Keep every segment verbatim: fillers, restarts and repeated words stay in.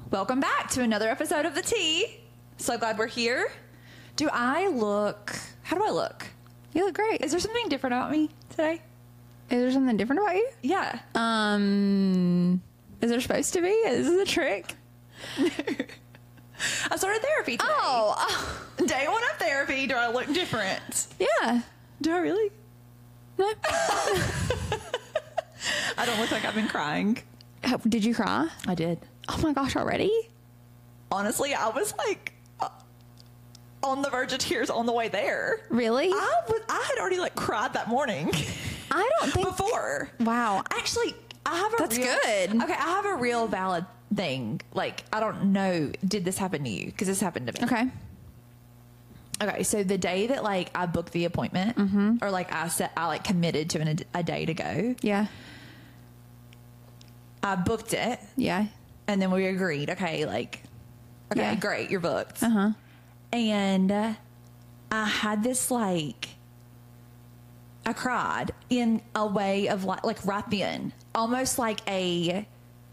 Welcome back to another episode of The Tea. So glad we're here. Do I look... How do I look? You look great. Is there something different about me today? Is there something different about you? Yeah. Um, is there supposed to be? Is this a trick? I started therapy today. Oh. Day one of therapy. Do I look different? Yeah. Do I really? No. I don't look like I've been crying. Oh, did you cry? I did. Oh my gosh, already? Honestly, I was like uh, on the verge of tears on the way there. Really? I was. I had already like cried that morning. I don't think... Before. Wow. Actually, I have a That's real, good. Okay, I have a real valid thing. Like, I don't know, did this happen to you? Because this happened to me. Okay. Okay, so the day that like I booked the appointment, Mm-hmm. or like I said, I like committed to an, a day to go. Yeah. I booked it, Yeah. and then we agreed. Okay, like, okay, Yeah. great, you're booked. Uh huh. And uh, I had this like, I cried in a way of like, like right then, almost like a,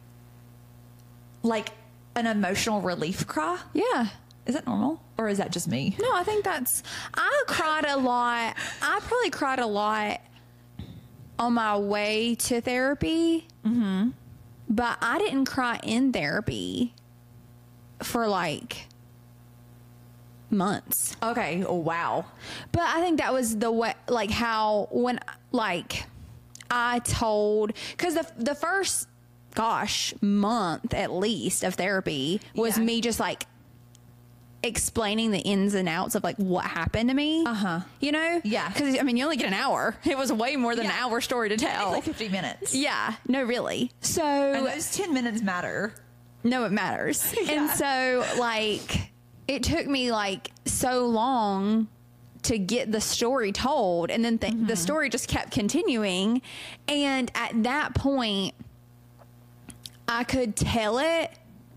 like an emotional relief cry. Yeah. Is that normal, or is that just me? No, I think that's... I cried a lot. I probably cried a lot on my way to therapy. Mm-hmm. But I didn't cry in therapy for like months. Okay. Oh, wow. But I think that was the way, like how when like I told, because the the first, gosh, month at least of therapy was Yeah. me just like explaining the ins and outs of like what happened to me. Uh-huh. You know? Yeah. Because I mean, you only get an hour. It was way more than Yeah. an hour story to It's tell. like fifty minutes. Yeah. No, really. So And those ten minutes matter. no, it matters. Yeah. And so, like, it took me, like, so long to get the story told. And then th- Mm-hmm. the story just kept continuing. And at that point, I could tell it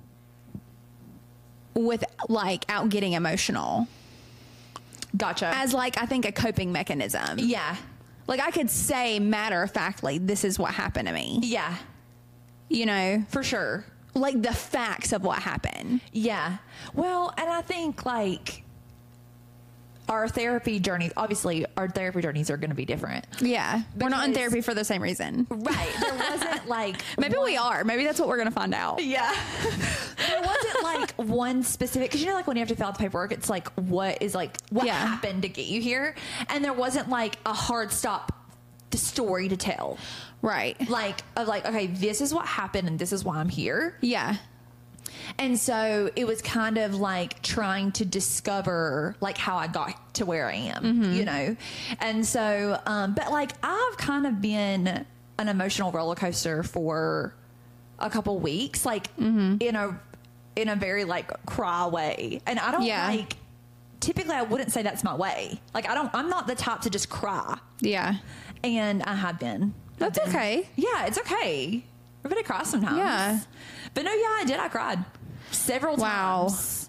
with, like, out getting emotional. Gotcha. As, like, I think a coping mechanism. yeah. Like, I could say matter-of-factly, this is what happened to me. Yeah. You know? For sure. Like, the facts of what happened. Yeah. Well, and I think like our therapy journeys, obviously our therapy journeys are going to be different. Yeah. We're not in Because- therapy for the same reason. Right. There wasn't like Maybe one- we are. Maybe that's what we're going to find out. Yeah. There wasn't like one specific, because you know, like when you have to fill out the paperwork, it's like what is like what Yeah. happened to get you here, and there wasn't like a hard stop, the story to tell. Right. Like of like, okay, this is what happened, and this is why I'm here. Yeah. And so it was kind of like trying to discover like how I got to where I am, Mm-hmm. you know? And so, um, but like I've kind of been an emotional roller coaster for a couple weeks, like Mm-hmm. in a, in a very like cry way. And I don't Yeah. like, typically I wouldn't say that's my way. Like I don't, I'm not the type to just cry. Yeah. And I have been. I've That's been- okay. Yeah, it's okay. Everybody cries sometimes. Yeah. But no, yeah, I did. I cried several Wow. times.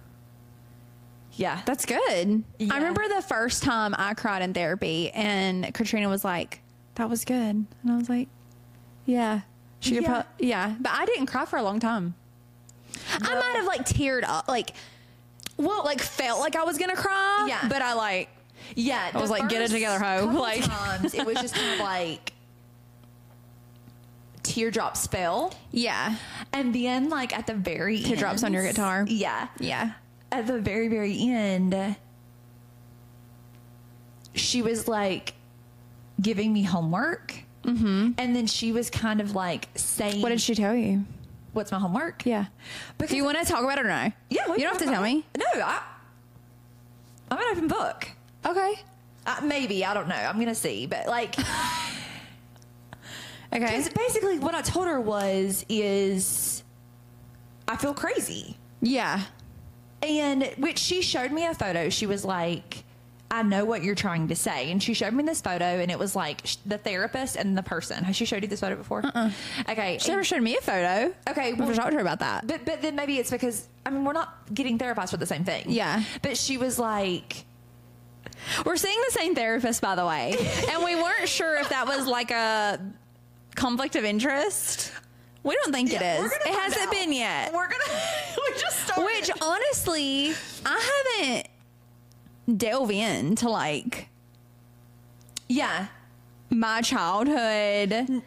Yeah. That's good. Yeah. I remember the first time I cried in therapy and Katrina was like, that was good. And I was like, yeah. She could Yeah. prob- yeah. But I didn't cry for a long time. I might have like teared up, like, well, like felt like I was going to cry. Yeah. But I like, Yeah. I was like, get it first together, ho. couple Like- times, it was just kind of like teardrops fell. yeah. And then, like, at the very Teardrops end, on your guitar. Yeah. Yeah. At the very, very end, she was like giving me homework. Mm-hmm. And then she was kind of like saying, What did she tell you? What's my homework? Yeah. Because Do you want to talk about it or no? Yeah, we You don't have can to talk tell me. about- No, I, I'm an open book. Okay. Uh, maybe, I don't know. I'm gonna see, but like, Okay. because basically what I told her was, is I feel crazy, Yeah. and which she showed me a photo. She was like, I know what you're trying to say, and she showed me this photo, and it was like sh- the therapist and the person. Has she showed you this photo before? Uh-uh. Okay. She never showed me a photo. Okay, I've well- never talked to her about that. But but then maybe it's because I mean we're not getting therapized for the same thing. Yeah. But she was like, We're seeing the same therapist, by the way. And we weren't sure if that was like a conflict of interest. We don't think Yeah, it we're is. gonna It find hasn't out. been yet. We're gonna honestly, I haven't delved into like Yeah. my childhood.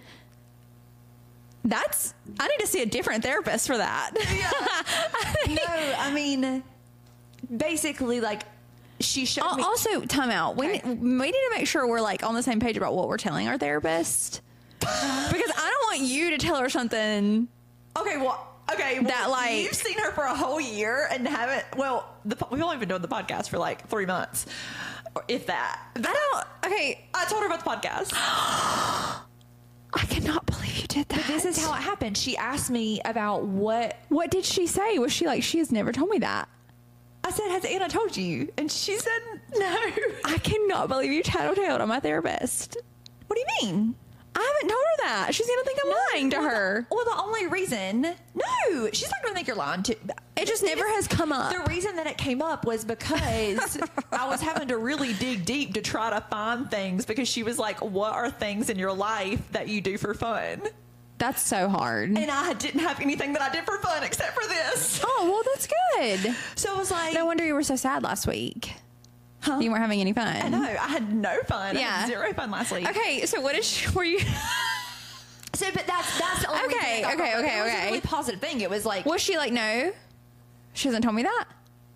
That's, I need to see a different therapist for that. Yeah. No, I mean, basically, like, she showed Al- me. Also, time out. We, Okay. we need to make sure we're like on the same page about what we're telling our therapist. Because I don't want you to tell her something. Okay, well, okay. Well, That, like- you've seen her for a whole year and haven't, well, the, po- we've only been doing the podcast for like three months, or if that. I don't, okay. I told her about the podcast. I cannot believe you did that. But this is how it happened. She asked me about what. What did she say? Was she like, she has never told me that? I said, has Anna told you? And she said, no. I cannot believe you tattletaled on my therapist. What do you mean? I haven't told her that. She's going to think I'm lying to well, her. The, well, the only reason, no, she's not going to think you're lying. To, It just never has come up. The reason that it came up was because I was having to really dig deep to try to find things, because she was like, what are things in your life that you do for fun? That's so hard. And I didn't have anything that I did for fun except for this. Oh, well, that's good. So I was like, No wonder you were so sad last week. huh? You weren't having any fun. I know, I had no fun. I Yeah. had zero fun last week. Okay, so what is she, were you? So, but that's, that's the only Okay, reason I got okay, wrong. okay, It was okay. a really positive thing. It was like, Was she like, no? She hasn't told me that?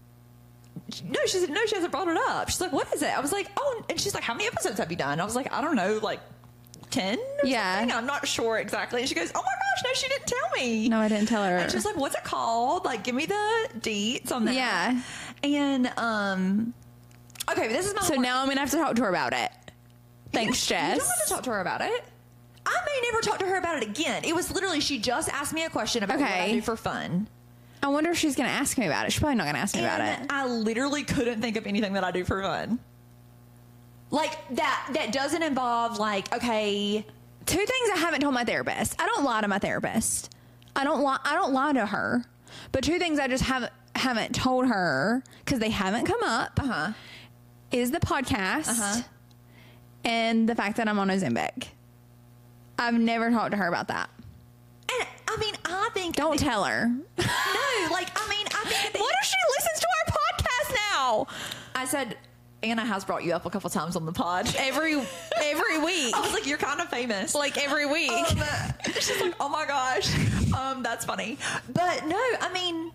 no, she said, no, she hasn't brought it up. She's like, what is it? I was like, oh, and she's like, how many episodes have you done? I was like, I don't know, like ten or Yeah. something. I'm not sure exactly. And she goes, oh my gosh, no, she didn't tell me. No, I didn't tell her. And she was like, what's it called? Like, give me the deets on that. Yeah. And, um, okay, but this is my So homework. now I'm going to have to talk to her about it. Thanks, You Jess. don't have to talk to her about it. I may never talk to her about it again. It was literally, she just asked me a question about what I Okay. do for fun. I wonder if she's going to ask me about it. She's probably not going to ask me about And it. I literally couldn't think of anything that I do for fun. Like that, that doesn't involve like, okay, Two things I haven't told my therapist. I don't lie to my therapist. I don't lie. I don't lie to her. But two things I just haven't haven't told her because they haven't come up uh-huh. is the podcast Uh-huh. and the fact that I'm on Ozempic. I've never talked to her about that. And I mean, I think Don't that- tell her. No, like I mean, I think that What if she listens to our podcast now? I said Anna has brought you up a couple times on the pod. Every every week. I was like, you're kind of famous. Like every week. Um, she's like, oh my gosh, um, that's funny. But no, I mean,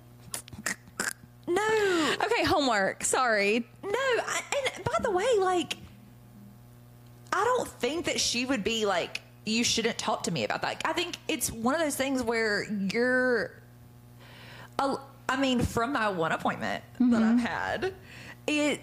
no, Okay, homework. Sorry. no. I, and by the way, like, I don't think that she would be like, you shouldn't talk to me about that. I think it's one of those things where you're, a, I mean, from my one appointment that I've had, it,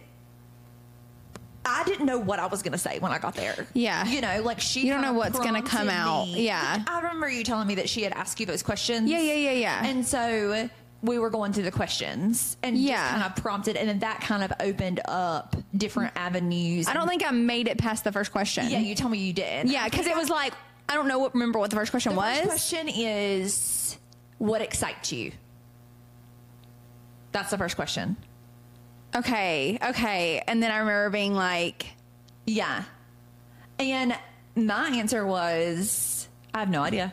I didn't know what I was going to say when I got there. Yeah. You know, like she You don't know kinda what's gonna come prompted out. me. Yeah. I remember you telling me that she had asked you those questions. Yeah, yeah, yeah, yeah. And so we were going through the questions and Yeah. just kind of prompted, and then that kind of opened up different avenues. I don't think I made it past the first question. Yeah, you told me you did. Yeah, because it was like, I don't know what, remember what the first question The was. first question is, what excites you? That's the first question. Okay, okay. And then I remember being like, Yeah. And my answer was, I have no idea.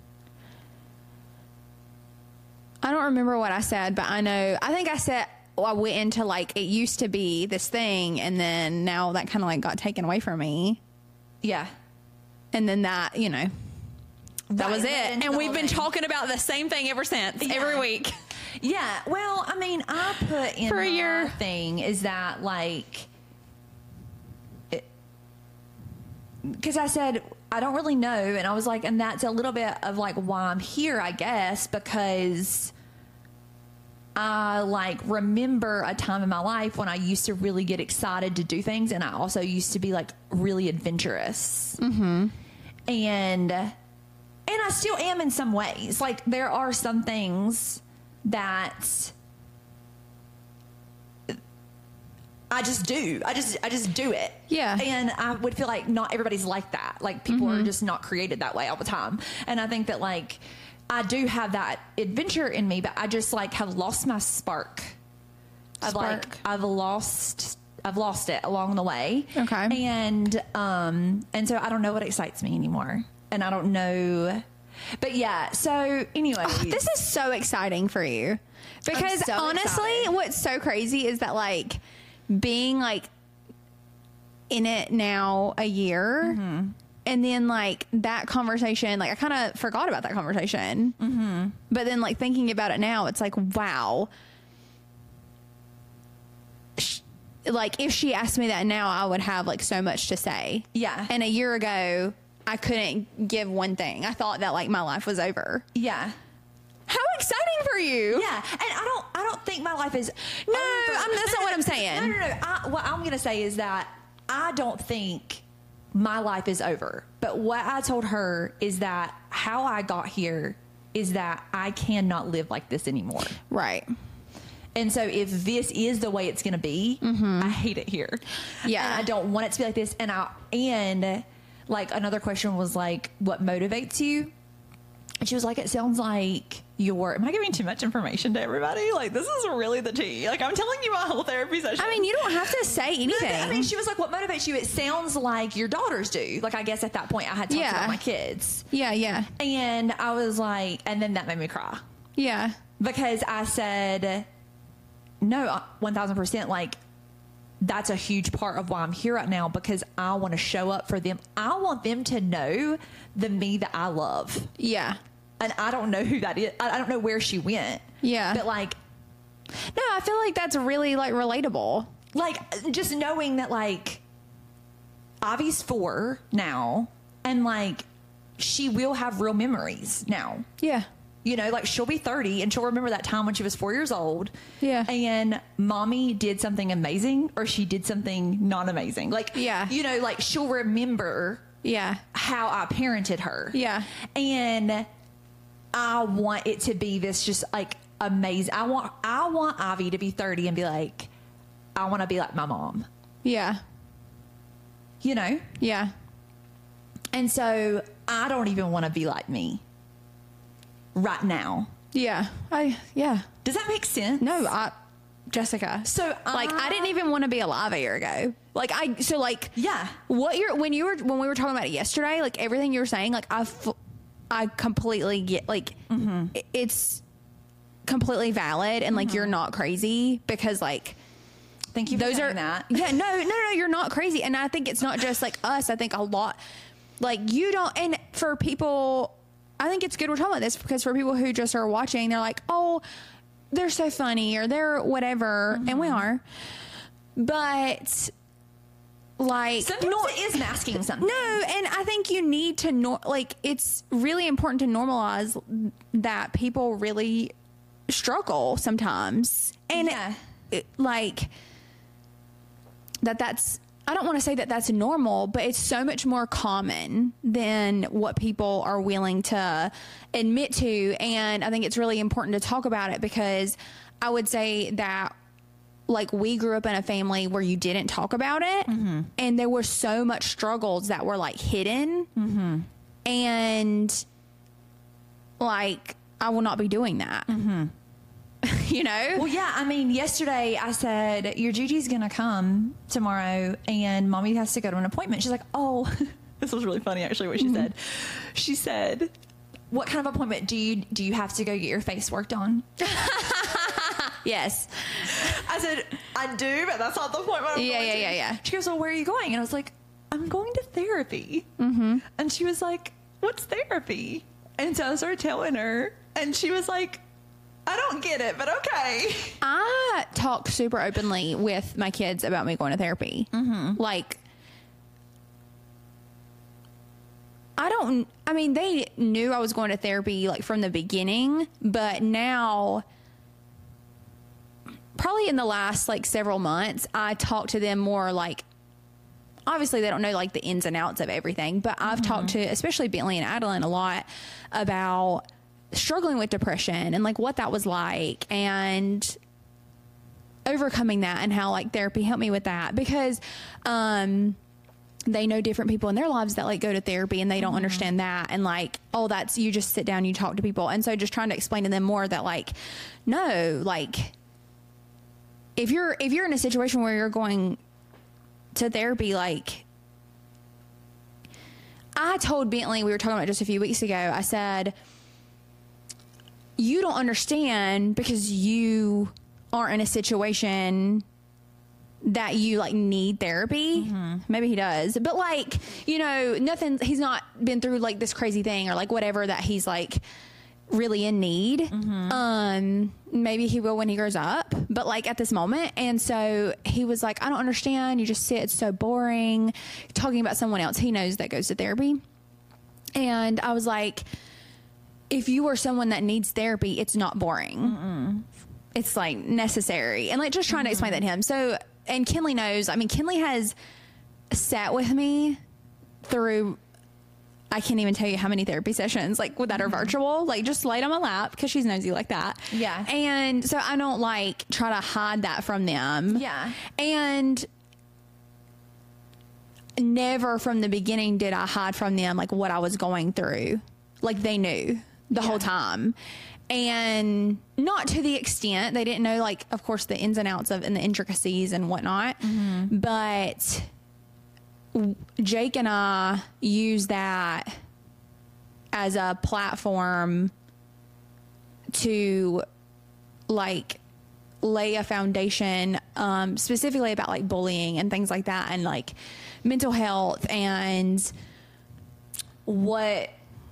I don't remember what I said, but I know, I think I said, well, I went into like, it used to be this thing, and then now that kind of like got taken away from me. Yeah. And then that, you know, that Right, was it. led into And the we've whole been thing. talking about the same thing ever since, Yeah. every week. Yeah. Well, I mean, I put in For a my year. thing is that like, because I said I don't really know, and I was like, and that's a little bit of like why I'm here, I guess, because I like remember a time in my life when I used to really get excited to do things, and I also used to be like really adventurous. Mm-hmm. And and I still am in some ways. Like there are some things that I just do. I just I just do it. Yeah. And I would feel like not everybody's like that. Like people are just not created that way all the time. And I think that like I do have that adventure in me, but I just like have lost my spark. I've like Spark. I've lost I've lost it along the way. Okay. And um and so I don't know what excites me anymore. And I don't know But yeah, so anyway, Oh, this is so exciting for you because so honestly, excited. what's so crazy is that like being like in it now a year Mm-hmm. and then like that conversation, like I kind of forgot about that conversation, mm-hmm. but then like thinking about it now, it's like, wow. Sh- Like if she asked me that now, I would have like so much to say. Yeah. And a year ago, I couldn't give one thing. I thought that like my life was over. yeah. How exciting for you! Yeah, and I don't, I don't think my life is. No, over. I'm- that's not what I'm saying. No, no, no. I, what I'm gonna say is that I don't think my life is over. But what I told her is that how I got here is that I cannot live like this anymore. Right. And so if this is the way it's gonna be, I hate it here. Yeah. and I don't want it to be like this. And I and like another question was like, what motivates you? And she was like, it sounds like you're, am I giving too much information to everybody? Like, this is really the tea. Like, I'm telling you my whole therapy session. I mean, you don't have to say No, anything. but I mean, she was like, what motivates you? It sounds like your daughters do. Like, I guess at that point I had talked Yeah. about my kids. yeah, yeah, And I was like, and then that made me cry. yeah, Because I said, no, one thousand percent. Like, that's a huge part of why I'm here right now, because I want to show up for them. I want them to know the me that I love. yeah. And I don't know who that is. I I don't know where she went. Yeah. But like, No, I feel like that's really like relatable. like just knowing that like Avi's four now, and like she will have real memories now. Yeah. You know, like she'll be thirty and she'll remember that time when she was four years old. Yeah. And mommy did something amazing or she did something not amazing. Like, Yeah. you know, like she'll remember Yeah. how I parented her. Yeah. And I want it to be this just like amazing. I want, I want Ivy to be thirty and be like, I want to be like my mom, Yeah. you know? Yeah. And so I don't even want to be like me right now. Yeah. I yeah. Does that make sense? No, I Jessica. So, like uh, I didn't even want to be alive a year ago. Like I so like Yeah. what you're when you were when we were talking about it yesterday, like everything you were saying, like I f- I completely get like it- it's completely valid and like you're not crazy because like Thank you for those saying are that. yeah no no no you're not crazy, and I think it's not just like us. I think a lot like you don't, and for people I think it's good we're talking about this because for people who just are watching, they're like, oh, they're so funny or they're whatever, and we are, but like Sometimes no- it is masking something. no, and I think you need to nor- like it's really important to normalize that people really struggle sometimes, and Yeah. it, like that that's I don't want to say that that's normal, but it's so much more common than what people are willing to admit to, and I think it's really important to talk about it because I would say that like we grew up in a family where you didn't talk about it, mm-hmm. and there were so much struggles that were like hidden, mm-hmm. and like I will not be doing that. Mm-hmm. You know? Well, yeah. I mean, yesterday I said, your Gigi's going to come tomorrow and mommy has to go to an appointment. She's like, oh, this was really funny actually what she Mm-hmm. said. She said, what kind of appointment do you, do you have to go get your face worked on? Yes. I said, I do, but that's not the appointment I'm Yeah, going yeah, to. yeah, yeah. She goes, well, where are you going? And I was like, I'm going to therapy. Mm-hmm. And she was like, what's therapy? And so I started telling her, and she was like, I don't get it, but okay. I talk super openly with my kids about me going to therapy. Mm-hmm. Like, I don't, I mean, they knew I was going to therapy like from the beginning, but now, probably in the last like several months, I talk to them more like, obviously they don't know like the ins and outs of everything, but I've mm-hmm. talked to especially Bentley and Adeline a lot about struggling with depression and like what that was like and overcoming that and how like therapy helped me with that because um they know different people in their lives that like go to therapy and they don't mm-hmm. understand that, and like, oh, that's, you just sit down, you talk to people. And so just trying to explain to them more that like, no, like if you're if you're in a situation where you're going to therapy, like I told Bentley, we were talking about it just a few weeks ago, I said, you don't understand because you aren't in a situation that you like need therapy. Mm-hmm. Maybe he does, but like, you know, nothing, he's not been through like this crazy thing or like whatever that he's like really in need. Mm-hmm. Um, maybe he will when he grows up, but like at this moment. And so he was like, I don't understand. You just sit, it's so boring talking about someone else he knows that goes to therapy. And I was like, if you are someone that needs therapy, it's not boring. Mm-mm. It's like necessary. And like just trying mm-hmm. to explain that to him. So, and Kinley knows, I mean, Kinley has sat with me through, I can't even tell you how many therapy sessions, like that are mm-hmm. virtual, like just laid on my lap because she's nosy like that. Yeah. And so I don't like try to hide that from them. Yeah. And never from the beginning did I hide from them like what I was going through. Like they knew the yeah. whole time. And not to the extent they didn't know, like, of course, the ins and outs of and the intricacies and whatnot. Mm-hmm. But Jake and I use that as a platform to like lay a foundation, um, specifically about like bullying and things like that, and like mental health and what,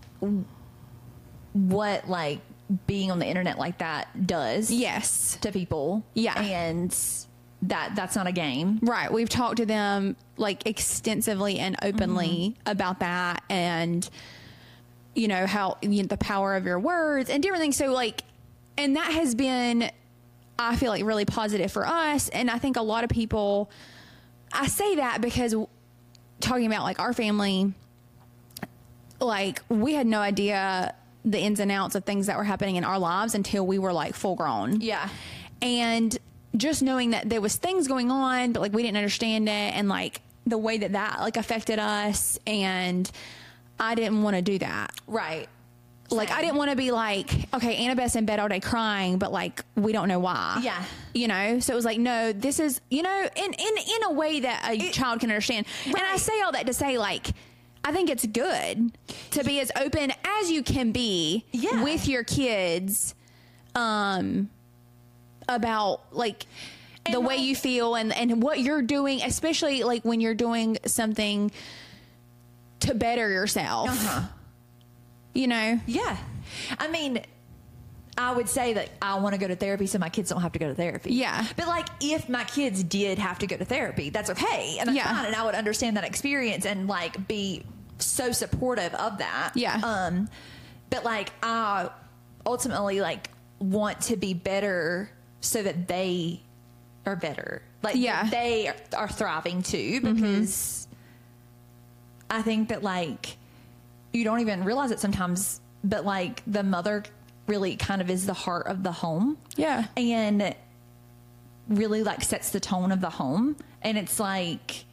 what like being on the internet like that does. Yes. To people. Yeah. And that that's not a game. Right. We've talked to them like extensively and openly mm-hmm. about that, and you know how you know, the power of your words and different things. So like, and that has been, I feel like, really positive for us. And I think a lot of people, I say that because talking about like our family, like we had no idea the ins and outs of things that were happening in our lives until we were like full grown. Yeah. And just knowing that there was things going on, but like we didn't understand it, and like the way that that like affected us, and I didn't want to do that. Right. Like Same. I didn't want to be like, okay, Annabeth's in bed all day crying, but like we don't know why. Yeah. You know, so it was like, no, this is, you know, in in in a way that a it, child can understand. Right. And I say all that to say, like, I think it's good to be as open as you can be yeah. with your kids, um, about like and the like, way you feel and, and what you're doing, especially like when you're doing something to better yourself. Uh-huh. You know? Yeah. I mean, I would say that I want to go to therapy so my kids don't have to go to therapy. Yeah. But like if my kids did have to go to therapy, that's okay. And that's yeah. fine. And I would understand that experience and like be so supportive of that. Yeah. Um, but like I ultimately like want to be better so that they are better. Like yeah. they are, are thriving too, because mm-hmm. I think that like you don't even realize it sometimes, but like the mother really kind of is the heart of the home. Yeah. And really like sets the tone of the home. And it's like,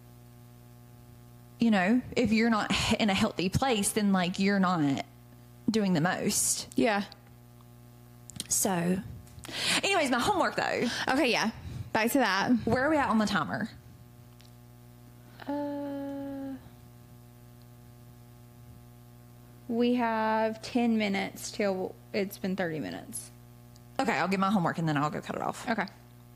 you know, if you're not in a healthy place, then like you're not doing the most. Yeah. So anyways, my homework though. Okay. Yeah. Back to that. Where are we at on the timer? Uh, we have ten minutes till it's been thirty minutes. Okay. I'll get my homework and then I'll go cut it off. Okay.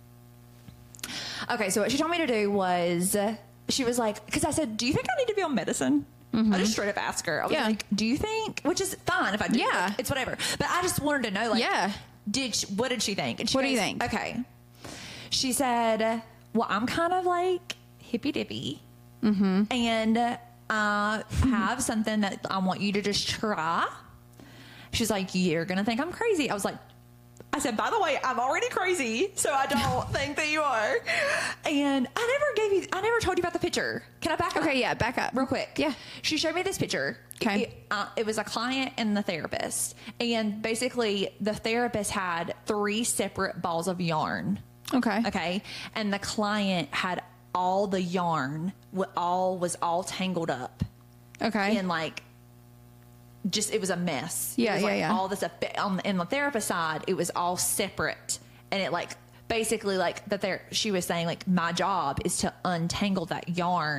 Okay. So what she told me to do was, she was like, because I said, do you think I need to be on medicine? Mm-hmm. I just straight up asked her. I was yeah. like, do you think, which is fine if I do. Yeah. Like, it's whatever. But I just wanted to know, like, yeah. did she, what did she think? And she what goes, do you think? Okay. She said, well, I'm kind of like hippy dippy. Mm-hmm. And uh, I have something that I want you to just try. She's like, you're going to think I'm crazy. I was like, I said, by the way, I'm already crazy, so I don't think that you are. And I never gave you, I never told you about the picture. Can I back up? Okay, yeah, back up. Real quick. Yeah. She showed me this picture. Okay. It, uh, it was a client and the therapist. And basically, the therapist had three separate balls of yarn. Okay. Okay. And the client had all the yarn, all was all tangled up. Okay. And like, just it was a mess. Yeah, it was yeah, like yeah. all this on in the therapist side, it was all separate, and it like basically like that. There, she was saying like my job is to untangle that yarn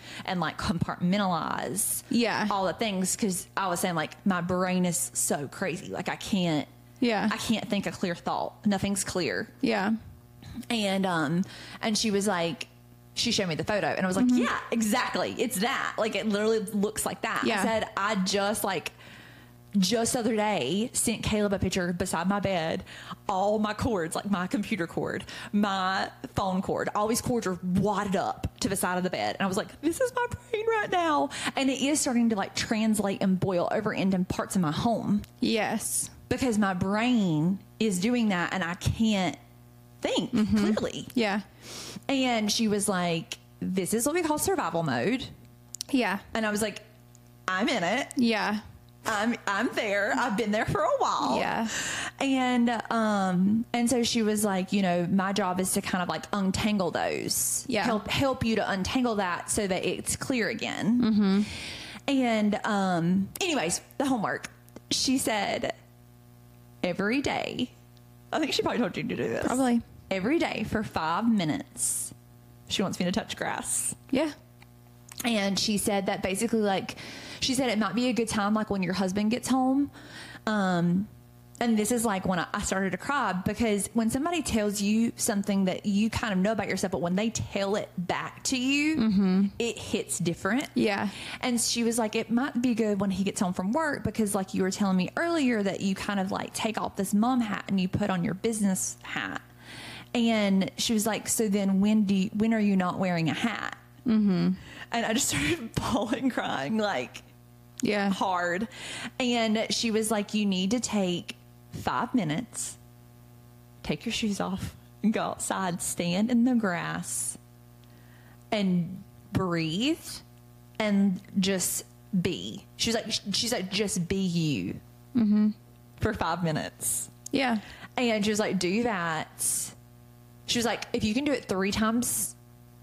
and like compartmentalize Yeah. all the things. Cause I was saying like my brain is so crazy. Like I can't, Yeah. I can't think a clear thought. Nothing's clear. Yeah. And, um, and she was like, she showed me the photo and I was like, Mm-hmm. yeah, exactly. It's that. Like it literally looks like that. Yeah. I said, I just like, just the other day sent Caleb a picture beside my bed, all my cords, like my computer cord, my phone cord, all these cords are wadded up to the side of the bed. And I was like, this is my brain right now. And it is starting to like translate and boil over into parts of my home Yes. because my brain is doing that and I can't think clearly. Yeah. And she was like, this is what we call survival mode. Yeah. And I was like, I'm in it. Yeah. I'm I'm there. I've been there for a while. Yeah. And um and so she was like, you know, my job is to kind of like untangle those. Yeah. Help help you to untangle that so that it's clear again. Mm-hmm. And um anyways, the homework. She said every day. I think she probably told you to do this. Probably. Every day for five minutes. She wants me to touch grass. Yeah. And she said that basically, like, she said it might be a good time, like when your husband gets home. Um, and this is like when I, I started to cry because when somebody tells you something that you kind of know about yourself, but when they tell it back to you, mm-hmm. it hits different. Yeah. And she was like, it might be good when he gets home from work because like you were telling me earlier that you kind of like take off this mom hat and you put on your business hat. And she was like, so then when do you, when are you not wearing a hat? Mm-hmm. And I just started bawling, crying like Yeah. hard. And she was like, you need to take five minutes, take your shoes off and go outside, stand in the grass and breathe and just be. She's like, she's like, just be you mm-hmm. for five minutes. Yeah. And she was like, do that. She was like, if you can do it three times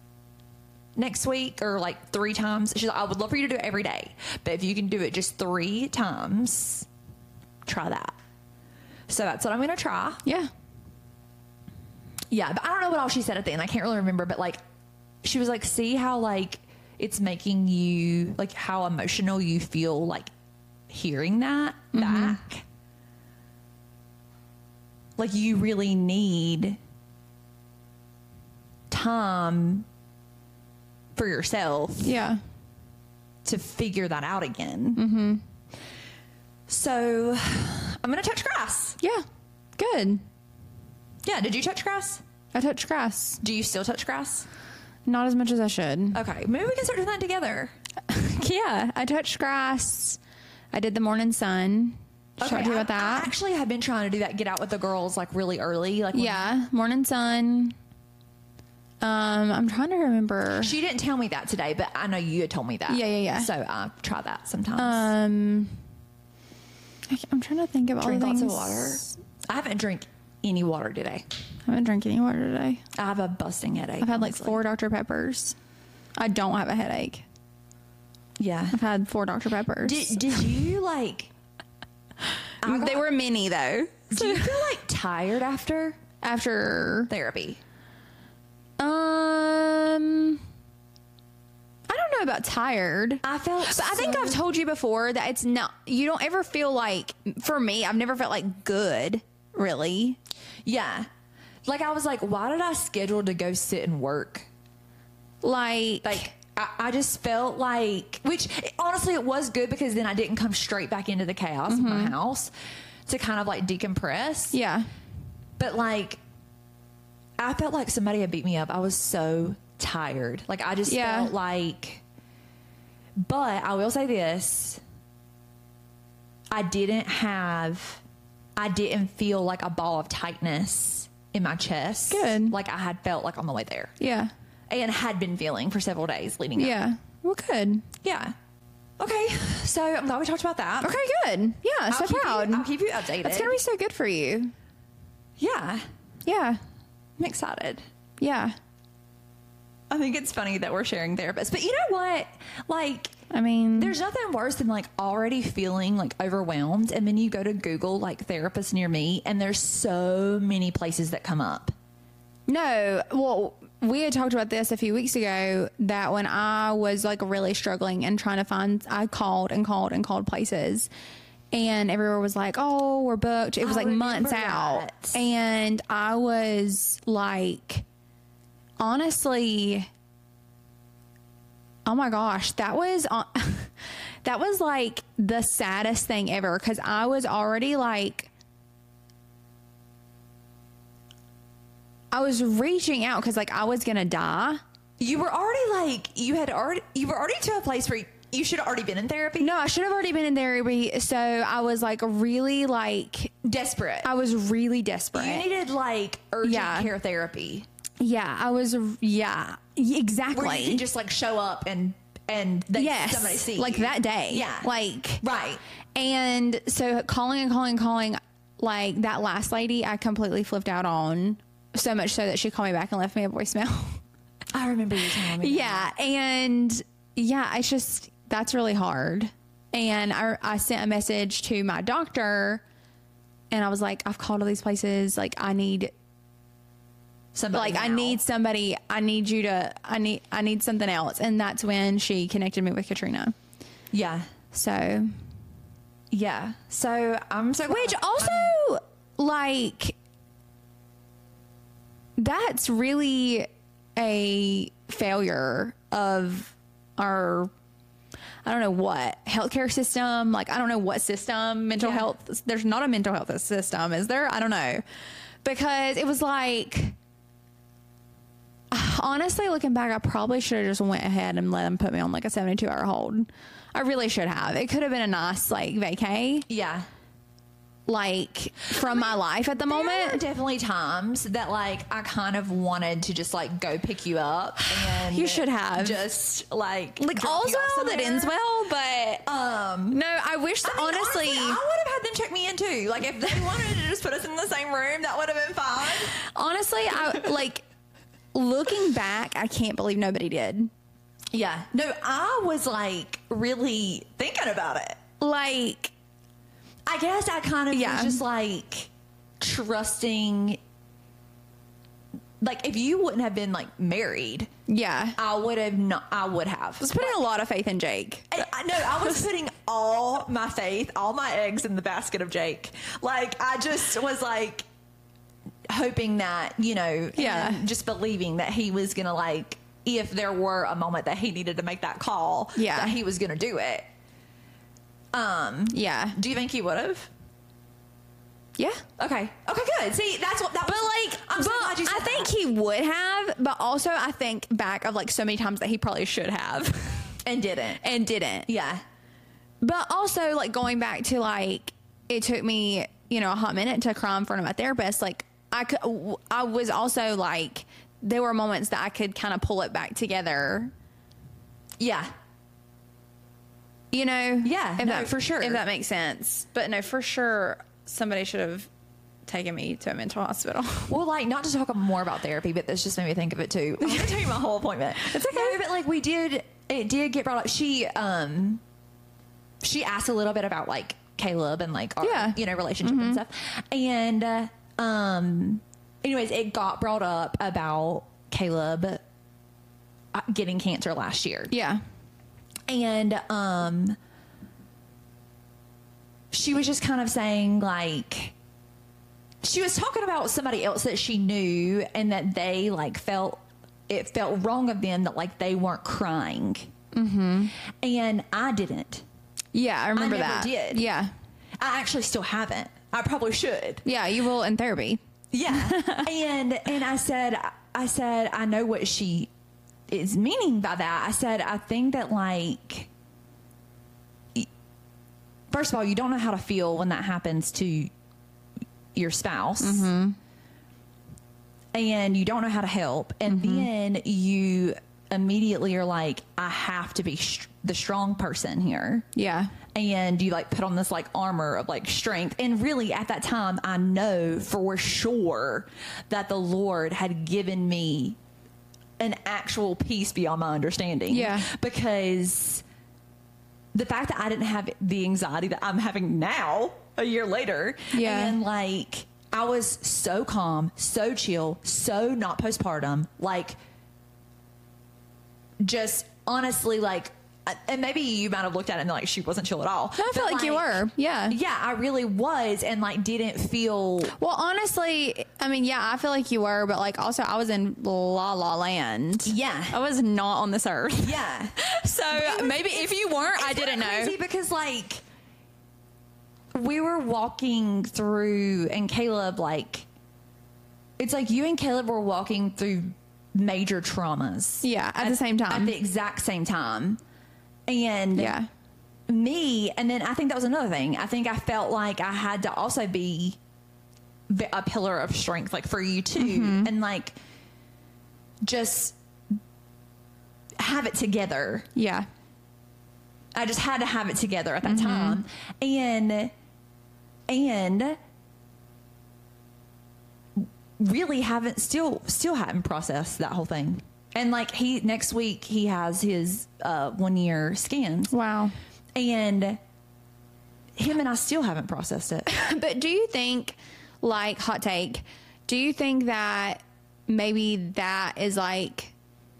next week or like three times, she's like, I would love for you to do it every day. But if you can do it just three times, try that. So that's what I'm going to try. Yeah. Yeah. But I don't know what all she said at the end. I can't really remember. But like, she was like, see how like it's making you, like how emotional you feel like hearing that mm-hmm. back. Like you really need time for yourself Yeah. to figure that out again. Mm-hmm. So I'm going to touch grass. Yeah. Good. Yeah. Did you touch grass? I touch grass. Do you still touch grass? Not as much as I should. Okay. Maybe we can start doing that together. Yeah. I touched grass. I did the morning sun. Should I talk to you about I, that? I actually have been trying to do that. Get out with the girls like really early. Like when Yeah. Morning sun. Um, I'm trying to remember. she didn't tell me that today, but I know you had told me that. Yeah, yeah, yeah. So I try that sometimes. Um, I, I'm trying to think of all Drink the lots things. of water. I haven't drank any water today. I haven't drank any water today. I have a busting headache. I've had like honestly. four Doctor Peppers. I don't have a headache. Yeah. I've had four Doctor Peppers. Did, did you like? I they got- were mini though. Do you feel like tired after After therapy? um, I don't know about tired. I felt, But I think I've told you before that it's not, you don't ever feel like, for me, I've never felt like good, really. yeah. Like I was like, why did I schedule to go sit and work? Like, Like I, I just felt like, which honestly it was good because then I didn't come straight back into the chaos of my house to kind of like decompress. yeah. But like, I felt like somebody had beat me up. I was so tired. Like I just Yeah. felt like, but I will say this. I didn't have, I didn't feel like a ball of tightness in my chest. Good. Like I had felt like on the way there Yeah. and had been feeling for several days leading up. Yeah. Well, good. Yeah. Okay. So I'm glad we talked about that. Okay, good. Yeah, I'll so keep proud. You, I'll keep you updated. It's going to be so good for you. Yeah. Yeah. I'm excited. Yeah. I think it's funny that we're sharing therapists, but you know what? Like, I mean, there's nothing worse than like already feeling like overwhelmed. And then you go to Google like therapists near me and there's so many places that come up. no, well, we had talked about this a few weeks ago, that when I was like really struggling and trying to find, I called and called and called places, and everyone was like, oh, we're booked. It was I like months remember out. that. And I was like, honestly, oh my gosh, that was, on, that was like the saddest thing ever. Cause I was already like, I was reaching out because like I was gonna die. You were already like, you had already, you were already to a place where you, you should have already been in therapy. No, I should have already been in therapy. So I was like really like, Desperate. I was really desperate. You needed like urgent Yeah. care therapy. Yeah, I was, yeah, exactly. Where you can just like show up and, and they, yes, somebody see like you. that day. Yeah. Like, Right. and so calling and calling and calling, like that last lady, I completely flipped out on, so much so that she called me back and left me a voicemail. I remember you telling me. Yeah, and yeah, it's just, that's really hard. And I, I sent a message to my doctor, and I was like, I've called all these places. Like, I need, Somebody like, I now. need somebody. I need you to. I need. I need something else. And that's when she connected me with Katrina. Yeah. So, Yeah. So I'm so glad. which also, like, that's really a failure of our, I don't know what, healthcare system. Like, I don't know what system, mental Yeah. health. There's not a mental health system, is there? I don't know. Because it was like, honestly, looking back, I probably should have just went ahead and let them put me on like a seventy-two hour hold. I really should have. It could have been a nice like vacay, Yeah. like from my life at the There were moment. definitely times that like I kind of wanted to just like go pick you up and You should have. just like Like drop all's you off well that somewhere. ends well, but Um, no, I wish I mean, honestly, I would have had them check me in too. Like if they wanted to just put us in the same room, that would have been fine. honestly, I like looking back, I can't believe nobody did. Yeah. No, I was like really thinking about it. Like, I guess I kind of Yeah. was just like trusting. Like if you wouldn't have been like married, yeah, I would have not. I would have. I was putting a lot of faith in Jake. I, I know I was putting all my faith, all my eggs in the basket of Jake. Like I just was like hoping that, you know, Yeah. and just believing that he was gonna like, if there were a moment that he needed to make that call, Yeah. that he was gonna do it. Um, Yeah, do you think he would have? yeah. Okay. Okay. Good. See, that's what that But was. like, I'm so but glad you said I think that. he would have. But also, I think back of like so many times that he probably should have and didn't. and didn't. Yeah. But also, like going back to like, it took me, you know, a hot minute to cry in front of my therapist. Like, I could, I was also like, there were moments that I could kind of pull it back together. Yeah. You know? Yeah, If no, that, for sure. If that makes sense. But no, for sure, somebody should have taken me to a mental hospital. Well, like, not to talk more about therapy, but this just made me think of it too. I'm gonna tell you my whole appointment. It's okay, no, but like we did, it did get brought up. She, um, she asked a little bit about like Caleb and like our, Yeah. you know, relationship and stuff. And uh, um, anyways, it got brought up about Caleb uh, getting cancer last year. Yeah. And um, she was just kind of saying like, she was talking about somebody else that she knew and that they like felt, it felt wrong of them that like they weren't crying. Mm-hmm. And I didn't. Yeah, I remember I never that. did. Yeah. I actually still haven't. I probably should. Yeah, you will in therapy. Yeah. and and I said I said I know what she is meaning by that. I said I think that like y- first of all, you don't know how to feel when that happens to your spouse. Mm-hmm. And you don't know how to help. And mm-hmm. then you immediately are like, I have to be sh- the strong person here. Yeah. And you like put on this like armor of like strength. And really at that time, I know for sure that the Lord had given me an actual peace beyond my understanding. Yeah. Because the fact that I didn't have the anxiety that I'm having now a year later. Yeah. And like, I was so calm, so chill, so not postpartum. Like, just honestly, like, and maybe you might have looked at it and like she wasn't chill at all. I felt But, like, you were. Yeah. Yeah, I really was, and like didn't feel. Well, honestly, I mean, yeah, I feel like you were, but like also I was in La La Land. Yeah. I was not on this earth. Yeah. So was- maybe if you weren't, I It's didn't kinda know. crazy because like we were walking through, and Caleb, like, it's like you and Caleb were walking through major traumas. Yeah, at the same time. At the exact same time. And Yeah. me, and then I think that was another thing. I think I felt like I had to also be v- a pillar of strength, like for you too, Mm-hmm. and like just have it together. Yeah. I just had to have it together at that Mm-hmm. time, and and really haven't still still haven't processed that whole thing. And like he next week he has his uh, one year scans. Wow. And him and I still haven't processed it. But do you think, like, hot take, do you think that maybe that is like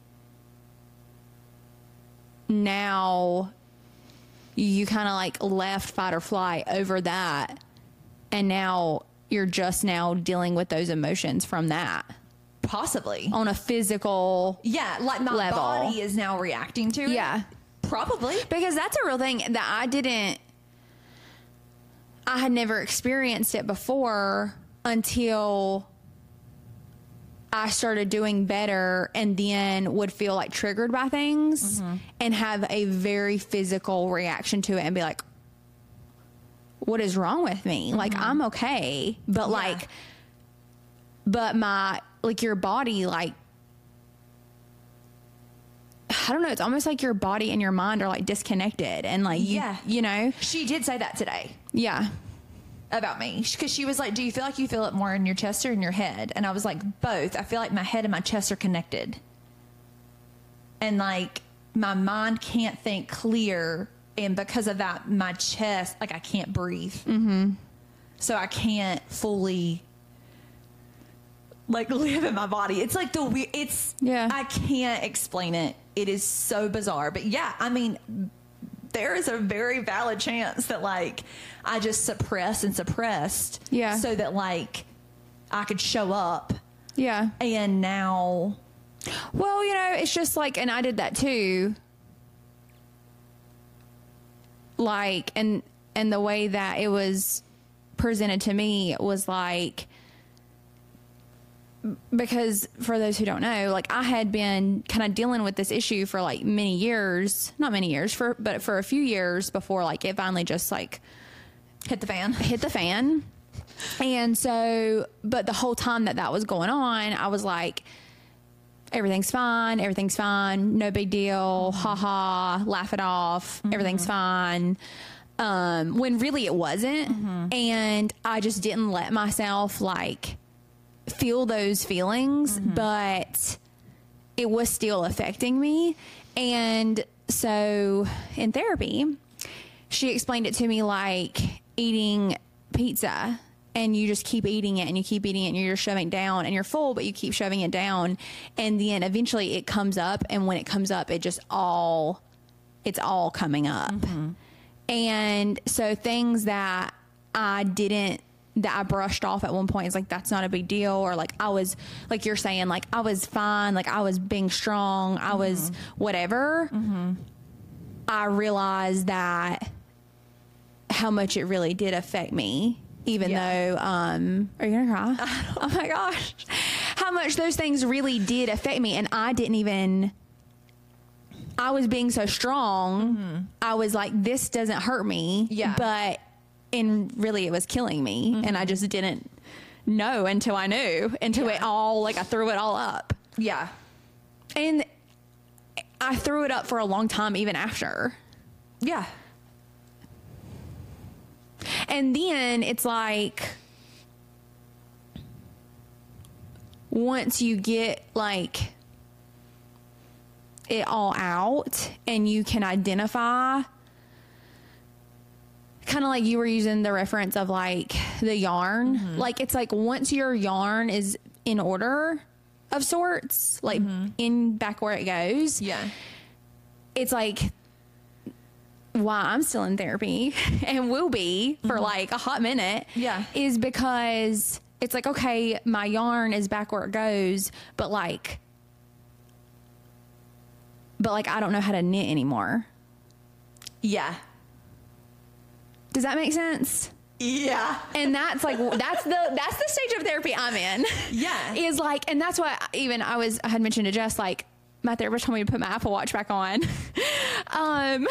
now you kind of like left fight or flight over that, and now you're just now dealing with those emotions from that Possibly. on a physical. Yeah, like my Level. body is now reacting to it. Yeah. Probably. Because that's a real thing that I didn't, I had never experienced it before until I started doing better, and then would feel like triggered by things and have a very physical reaction to it and be like, what is wrong with me? Like, I'm okay. But Yeah. like, but my, like your body, like, I don't know. It's almost like your body and your mind are like disconnected, and like, you, Yeah. you know, She did say that today yeah. about me, because she was like, do you feel like you feel it more in your chest or in your head? And I was like, both. I feel like my head and my chest are connected, and like my mind can't think clear, and because of that my chest, like I can't breathe. Mm-hmm. So I can't fully like live in my body. It's like the we it's Yeah. I can't explain it. It is so bizarre. But yeah, I mean, there is a very valid chance that like I just suppressed and suppressed, Yeah. so that like I could show up, Yeah. and now Well, you know, it's just like, and I did that too. Like, and, and the way that it was presented to me was like, because for those who don't know, like I had been kind of dealing with this issue for like many years, not many years for, but for a few years before like it finally just like hit the fan. hit the fan. And so, but the whole time that that was going on, I was like, everything's fine. Everything's fine. No big deal. Ha ha. Laugh it off. Mm-hmm. Everything's fine. Um, when really it wasn't. Mm-hmm. And I just didn't let myself like feel those feelings, Mm-hmm. but it was still affecting me. And so in therapy, she explained it to me like eating pizza, and you just keep eating it and you keep eating it and you're just shoving it down, and you're full, but you keep shoving it down. And then eventually it comes up. And when it comes up, it just all, it's all coming up. And so things that I didn't, that I brushed off at one point is like, that's not a big deal. Or like, I was, like you're saying, like I was fine. Like I was being strong. I was whatever. I realized that how much it really did affect me, even Yeah. though, um, are you gonna cry? Oh my gosh. How much those things really did affect me. And I didn't even, I was being so strong. I was like, this doesn't hurt me. Yeah. But, and really it was killing me. And I just didn't know until I knew, until Yeah. it all, like I threw it all up. Yeah. And I threw it up for a long time, even after. Yeah. And then it's like, once you get like it all out and you can identify, kind of like you were using the reference of like the yarn, like it's like once your yarn is in order, of sorts, like mm-hmm. in Back Where It Goes. Yeah. It's like why I'm still in therapy and will be for mm-hmm. like a hot minute. Yeah. Is because it's like, okay, my yarn is back where it goes, but like, but like, I don't know how to knit anymore. Yeah. Does that make sense? Yeah. And that's like, that's the, that's the stage of therapy I'm in. Yeah. Is like, and that's why even I was, I had mentioned to Jess, like my therapist told me to put my Apple Watch back on. um,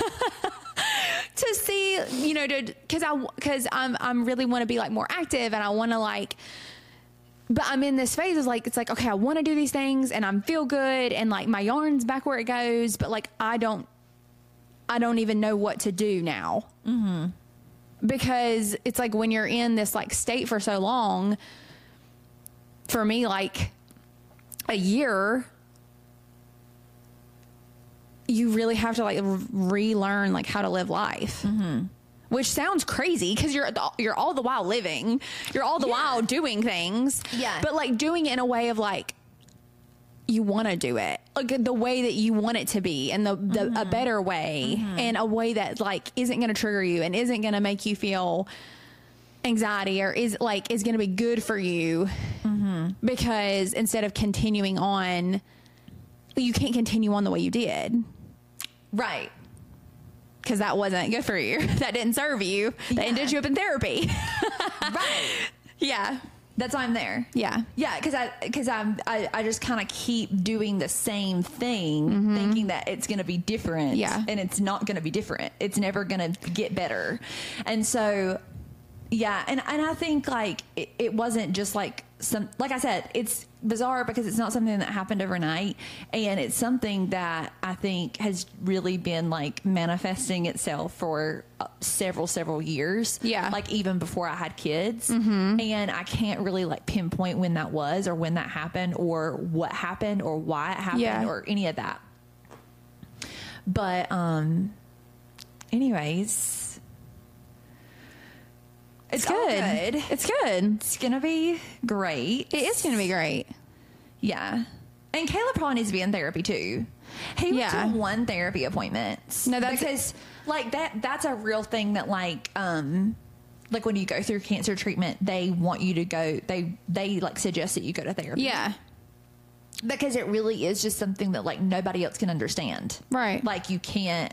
to see, you know, to, cause I, cause I'm, I'm really want to be like more active and I want to like, but I'm in this phase of like, it's like, okay, I want to do these things and I'm feel good. And like my yarn's back where it goes, but like, I don't, I don't even know what to do now. Mm-hmm. Because it's like when you're in this like state for so long, for me, like a year, you really have to like relearn like how to live life, mm-hmm. which sounds crazy because you're you're all the while living, you're all the yeah. while doing things, yeah. But like doing it in a way of like you want to do it, like the way that you want it to be, and the, the mm-hmm. a better way, mm-hmm. and a way that like isn't going to trigger you and isn't going to make you feel anxiety or is like is going to be good for you, mm-hmm. because instead of continuing on, you can't continue on the way you did. Right. Because that wasn't good for you. That didn't serve you. That yeah. ended you up in therapy. Right. Yeah. That's why I'm there. Yeah. Yeah. Cause I, cause I'm, I, I just kind of keep doing the same thing, mm-hmm. thinking that it's going to be different. Yeah. And it's not going to be different. It's never going to get better. And so, yeah. And, and I think like it, it wasn't just like some, like I said, it's bizarre because it's not something that happened overnight, and it's something that I think has really been like manifesting itself for uh, several several years. Yeah, like even before I had kids, mm-hmm. and I can't really like pinpoint when that was or when that happened or what happened or why it happened yeah. or any of that. But um anyways, it's, it's good. good. It's good. It's gonna be great. It is gonna be great. Yeah. And Caleb probably needs to be in therapy too. He went yeah. to one therapy appointment. No, that's because like that, that's a real thing that like, um, like when you go through cancer treatment, they want you to go, they, they like suggest that you go to therapy. Yeah. Because it really is just something that like nobody else can understand. Right. Like you can't,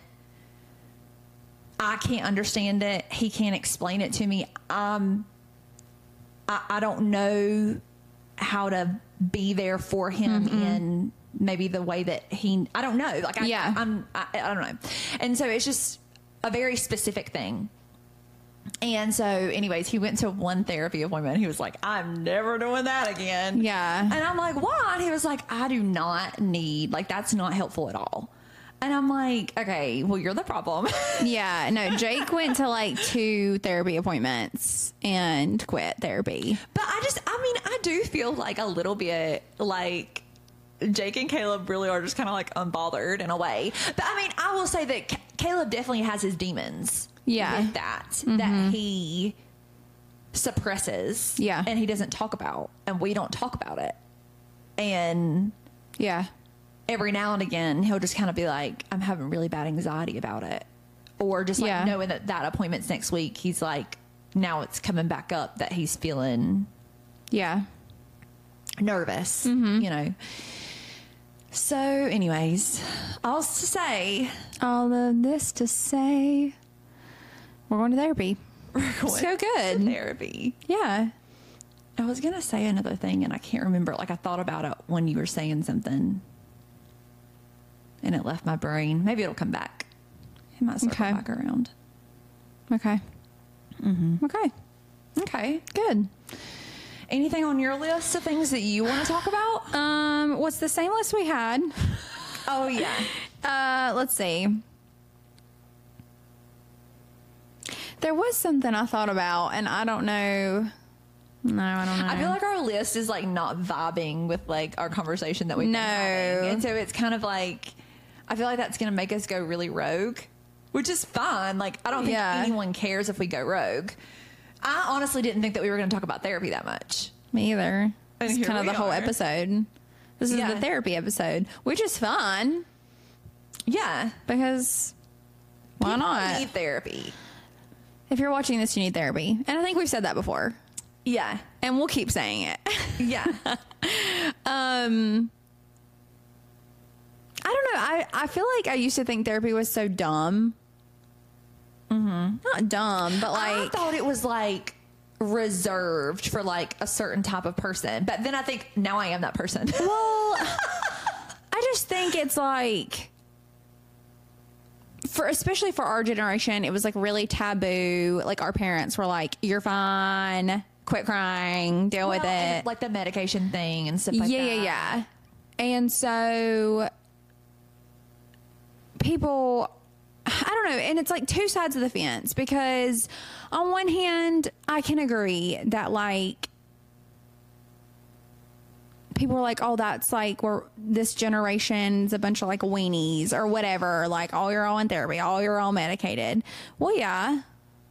I can't understand it. He can't explain it to me. Um, I, I don't know how to be there for him mm-hmm. in maybe the way that he, I don't know. Like, I, yeah. I, I'm, I, I don't know. And so it's just a very specific thing. And so anyways, he went to one therapy appointment. He was like, I'm never doing that again. Yeah. And I'm like, why? And he was like, I do not need, like, that's not helpful at all. And I'm like, okay, well, you're the problem. Yeah, no, Jake went to like two therapy appointments and quit therapy. But I just, I mean, I do feel like a little bit like Jake and Caleb really are just kind of like unbothered in a way. But I mean, I will say that C- Caleb definitely has his demons. Yeah. With that, mm-hmm. that he suppresses. Yeah. And he doesn't talk about, and we don't talk about it. And yeah. every now and again, he'll just kind of be like, I'm having really bad anxiety about it. Or just like yeah. knowing that that appointment's next week, he's like, now it's coming back up that he's feeling yeah nervous, mm-hmm. you know. So anyways, all to say, all of this to say, we're going to therapy. We're going so good. to therapy. Yeah. I was going to say another thing and I can't remember. Like I thought about it when you were saying something. And it left my brain. Maybe it'll come back. It might circle okay. back around. Okay. Mm-hmm. Okay. Okay. Good. Anything on your list of things that you want to talk about? Um, what's the same list we had? Oh, yeah. Uh, let's see. There was something I thought about, and I don't know. No, I don't know. I feel like our list is like not vibing with like our conversation that we've no. been having. And so it's kind of like, I feel like that's going to make us go really rogue, which is fine. Like, I don't think yeah. anyone cares if we go rogue. I honestly didn't think that we were going to talk about therapy that much. Me either. And It's kind of the whole are. episode. This is Yeah. the therapy episode, which is fun Yeah. because why People not? need therapy. If you're watching this, you need therapy. And I think we've said that before. Yeah. And we'll keep saying it. Yeah. um, I don't know. I, I feel like I used to think therapy was so dumb. Mm-hmm. Not dumb, but I like... thought it was like reserved for like a certain type of person. But then I think now I am that person. Well, I just think it's like... For especially for our generation, it was like really taboo. Like our parents were like, "You're fine, quit crying, deal with Well, it." and, like the medication thing and stuff like yeah, that. yeah, yeah. And so people, I don't know, and it's like two sides of the fence because on one hand, I can agree that like people are like, oh, that's like we're this generation's a bunch of like weenies or whatever. Like, oh, you're all in therapy, oh, you're all medicated. Well, yeah.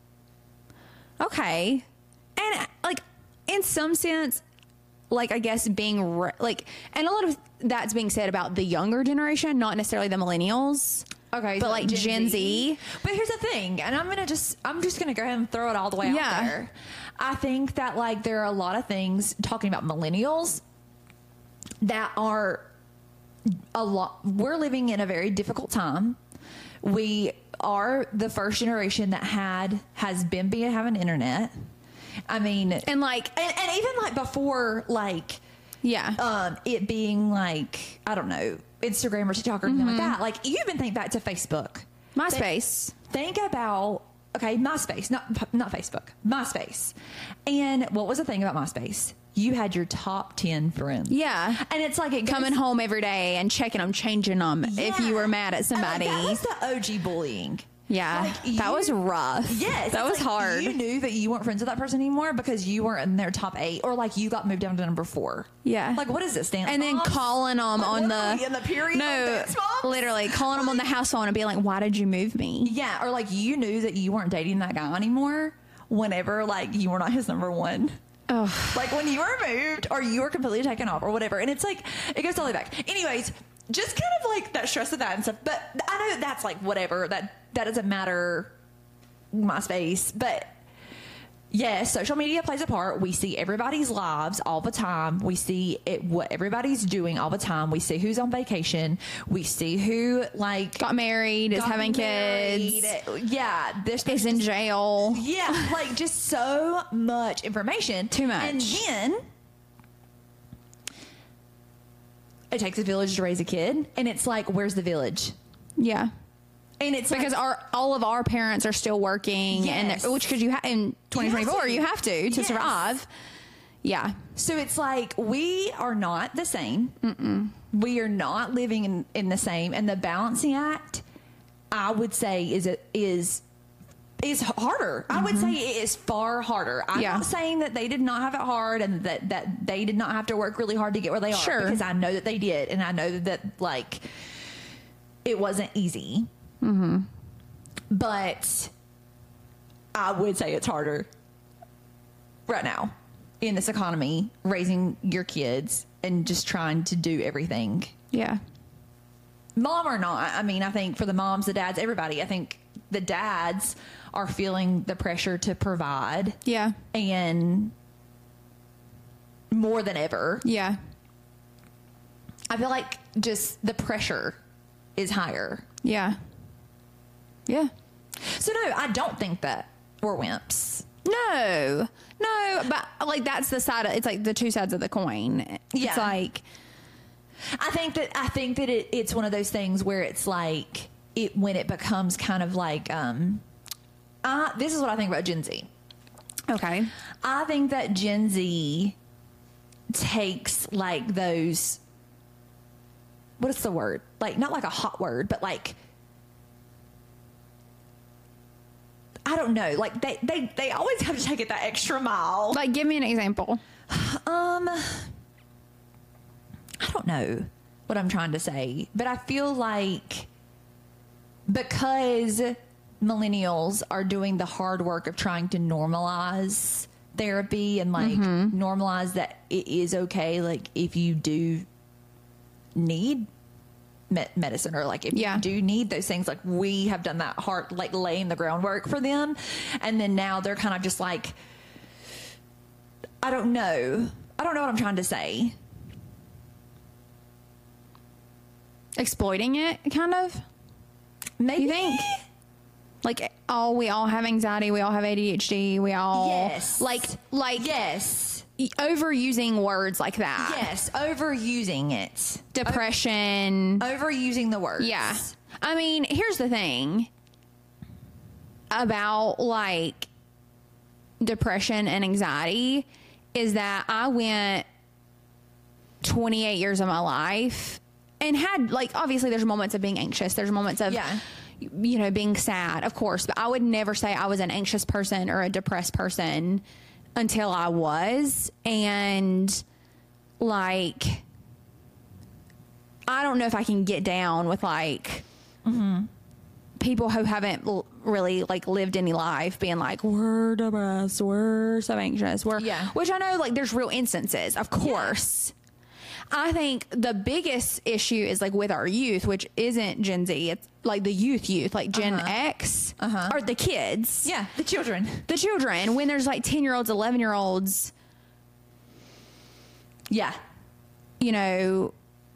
Okay. And like in some sense, like I guess being re- like, and a lot of that's being said about the younger generation, not necessarily the millennials. Okay, but so like Gen, Z. But here's the thing, and I'm gonna just I'm just gonna go ahead and throw it all the way Yeah. out there. I think that like there are a lot of things talking about millennials that are a lot. We're living in a very difficult time. We are the first generation that had has been being having internet. I mean, And like, and, and even like before, like yeah. um, it being like I don't know Instagram or TikTok or anything like that. Like you even think back to Facebook, MySpace. Think about okay, MySpace, not not Facebook, MySpace. And what was the thing about MySpace? You had your top ten friends. Yeah. And it's like it goes, Coming home every day and checking them, changing them if you were mad at somebody. And, like, that was the O G bullying. yeah. Like, that you- was rough. Yes. That it's was like hard. You knew that you weren't friends with that person anymore because you weren't in their top eight or like you got moved down to number four. Yeah. Like, what does it stand and then moms? calling them Like, on what are the, we in the period no, on dance moms? literally calling them on the house phone and being like, why did you move me? Yeah. Or like you knew that you weren't dating that guy anymore whenever like you were not his number one. Ugh. Like when you were moved or you were completely taken off or whatever. And it's like, it goes all the way back. Anyways, just kind of like that stress of that and stuff. But I know that that's like whatever. That that doesn't matter, MySpace. But yes, social media plays a part. We see everybody's lives all the time. We see it, what everybody's doing all the time. We see who's on vacation. We see who like Got married, is got having married. kids, Yeah. This is in jail. yeah, like just so much information. Too much. And then it takes a village to raise a kid. And it's like, where's the village? Yeah. And it's Because like, our all of our parents are still working, Yes. and which because you ha- in twenty twenty-four to. you have to to Yes. survive. Yeah, so it's like we are not the same. Mm-mm. We are not living in, in the same. And the balancing act, I would say, is it is is harder. I would say it is far harder. I'm Yeah. not saying that they did not have it hard and that, that they did not have to work really hard to get where they are. Sure. Because I know that they did. And I know that, like, it wasn't easy. Mm-hmm. But I would say it's harder right now in this economy, raising your kids and just trying to do everything. yeah, Mom or not, I mean, I think for the moms, the dads, everybody, I think the dads are feeling the pressure to provide yeah, and more than ever. yeah. I feel like just the pressure is higher. Yeah. Yeah. So no, I don't think that we're wimps. No. No, but like that's the side of, it's like the two sides of the coin. Yeah. It's like I think that I think that it, it's one of those things where it's like it when it becomes kind of like um uh this is what I think about Gen Z. okay. I think that Gen Z takes like those what is the word? Like not like a hot word, but like I don't know. Like they they they always have to take it that extra mile. Like give me an example. Um I don't know what I'm trying to say, but I feel like because millennials are doing the hard work of trying to normalize therapy and like normalize that it is okay, like if you do need me- medicine, or like if Yeah. you do need those things, like we have done that hard, like laying the groundwork for them. And then now they're kind of just like, I don't know. I don't know what I'm trying to say. Exploiting it, kind of. Maybe. You think? Like, oh, we all have anxiety. We all have A D H D. We all Yes. like like Yes. overusing words like that. Yes. Overusing it. Depression. Overusing the words. Yeah. I mean, here's the thing about like depression and anxiety is that I went twenty-eight years of my life and had, like, obviously there's moments of being anxious. There's moments of, Yeah. you know, being sad, of course, but I would never say I was an anxious person or a depressed person until I was. And like, I don't know if I can get down with like Mm-hmm. people who haven't l- really like lived any life being like, we're depressed, we're so anxious, we're, Yeah. which I know like there's real instances, of course. I think the biggest issue is like with our youth, which isn't Gen Z. It's like the youth, youth, like Gen Uh-huh. X, Uh-huh. or the kids, Yeah. The children. the children. When there's like ten year olds, eleven year olds, Yeah. you know,